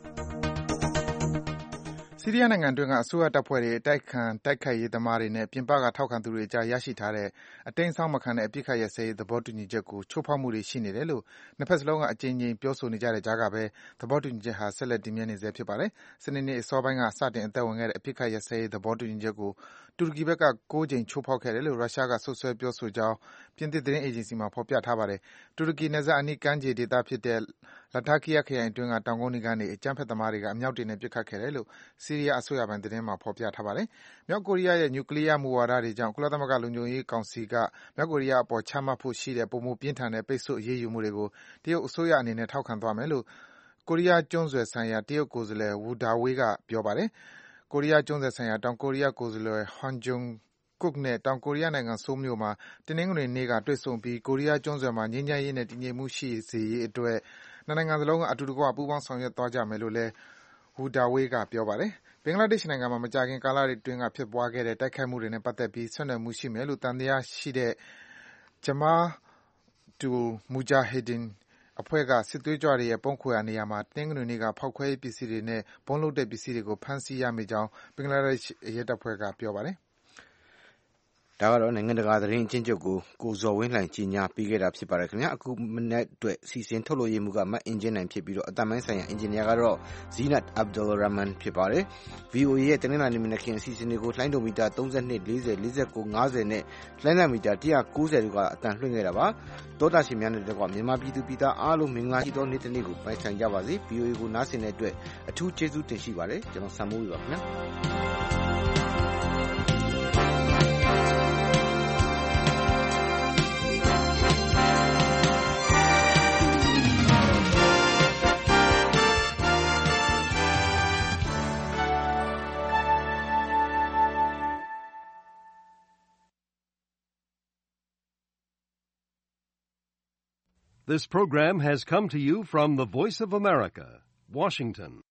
ဆီးရီးယားနိုင်ငံတွင်းကအစိုးရတပ်ဖွဲ့တွေအတိုက်ခံတိုက်ခိုက်ရေးသမားတွေနဲ့ပြင်ပကထောက်ခံသူတွေအကြားရရှိထားတဲ့အတိမ်းအစောင်းမခံတဲ့အပြစ်ခတ်ရစဲသဘောတူညီချက်ကိုချိုးဖောက်မှုတွေရှိနေတယ်လို့နှစ်ဖက်စလုံးကအကြိမ်ကြိမ်ပြောဆိုနေကြတဲ့ကြားကပဲသဘောတူညီချက်ဟာဆက်လက်တည်မြဲနေဆဲဖြစ်ပါတယ်။စနေနေ့အစောပိုင်းကစတင်အသက်ဝင်ခဲ့တဲ့အပြစ်ခတ်ရစဲသဘောတူညီချက်ကိုတူရကီဘက်က၉ကြိမ်ချိုးဖောက်ခဲ့တယ်လို့ရုရှားကဆွဆွဲပြောဆိုကြောင်းပြင်သစ်သတင်းအေဂျင်စီမှာဖော်ပြထားပါတယ်။တူရကီနယ်စပ်အနီးကမ်းခြေဒေသဖြစ်တဲ့လတာကီယာခရိုင်အတွင်းကတောင်ကုန်းတွေကနေအကြမ်းဖက်သမားတွေကအမြောက်တွေနဲ့ပစ်ခတ်ခဲ့တယ်လို့ဆီးရီးယားအစိုးရပိုင်းသတင်းမှာဖော်ပြထားပါတယ်။မြောက်ကိုရီးယားရဲ့နျူကလ িয়ার မူဝါဒတွေကြောင့်ကုလသမဂ္ဂလုံခြုံရေးကောင်စီကမြောက်ကိုရီးယားအပေါ်ချမှတ်ဖို့ရှိတဲ့ပုံမပြင်းထန်တဲ့ပိတ်ဆို့အရေးယူမှုတွေကိုတရုတ်အစိုးရအနေနဲ့ထောက်ခံသွားမယ်လို့ကိုရီးယားကျွန်းဆွယ်ဆိုင်ရာတရုတ်ကိုယ်စားလှယ် Wu Dawei ကပြောပါတယ်။ကိုရီးယားကျွန်းဆွယ်ဆိုင်ရာတောင်ကိုရီးယားကိုယ်စားလှယ် Han Jung-kook နဲ့တောင်ကိုရီးယားနိုင်ငံဆိုးလ်မြို့မှာတနင်္ဂနွေနေ့ကတွေ့ဆုံပြီးကိုရီးယားကျွန်းဆွယ်မှာငြိမ်းချမ်းရေးနဲ့တည်ငြိမ်မှုရှိစေရေးအတွက်နှစ်နိုင်ငံစလုံးကအတူတကွပူးပေါင်းဆောင်ရွက်သွားကြမယ်လို့လည်း Wu Dawei ကပြောပါတယ်။ဘင်္ဂလားဒေ့ရှ်နိုင်ငံမှာမကြာခင်ကာလအတွင်းကဖြစ်ပွားခဲ့တဲ့တိုက်ခိုက်မှုတွေနဲ့ပတ်သက်ပြီးဆက်နွယ်မှုရှိမယ်လို့သံသယရှိတဲ့ Jamaat-ul Mujahideen အဖွဲ့ကစစ်သွေးကြွတွေရဲ့ပုန်းခိုရာနေရာမှာတနင်္ဂနွေနေ့ကဖောက်ခွဲရေးပစ္စည်းတွေနဲ့ဗုံးလုပ်တဲ့ပစ္စည်းတွေကိုဖမ်းဆီးရမိကြောင်းဘင်္ဂလားဒေ့ရှ်ရဲတပ်ဖွဲ့ကပြောပါတယ်။ဒါကတော့နိုင်ငံတကာသတင်းအချင်းချုပ်ကိုကိုဇော်ဝင်းလှိုင်ကြီးညာပေးခဲ့တာဖြစ်ပါတယ်ခင်ဗျာအခုမနေ့အတွက်စီစဉ်ထုတ်လို့ရမှုကမတ်အင်ဂျင်နိုင်ဖြစ်ပြီးတော့အတမိုင်းဆိုင်ရာအင်ဂျင်နီယာကတော့ Zinat Abdul Rahman ဖြစ်ပါတယ် V O A ရဲ့တင်းလာနေမနခင်အစီအစဉ်တွေကိုလှိုင်းဒိုမီတာthirty-two, forty, forty-nine, fiftyနဲ့လှိုင်းလမီတာone ninetyတို့ကအတန်လွှင့်ခဲ့တာပါတောတာရှင်များနဲ့တကွမြန်မာပြည်သူပြည်သားအားလုံးမင်္ဂလာရှိသောနေ့တစ်နေ့ကိုပိုင်ဆိုင်ကြပါစေ V O A ကိုနားဆင်တဲ့အတွက်အထူးကျေးဇူးတင်ရှိပါတယ်ကျွန်တော်ဆမ်မိုးပါခင်ဗျာ This program has come to you from the Voice of America, Washington.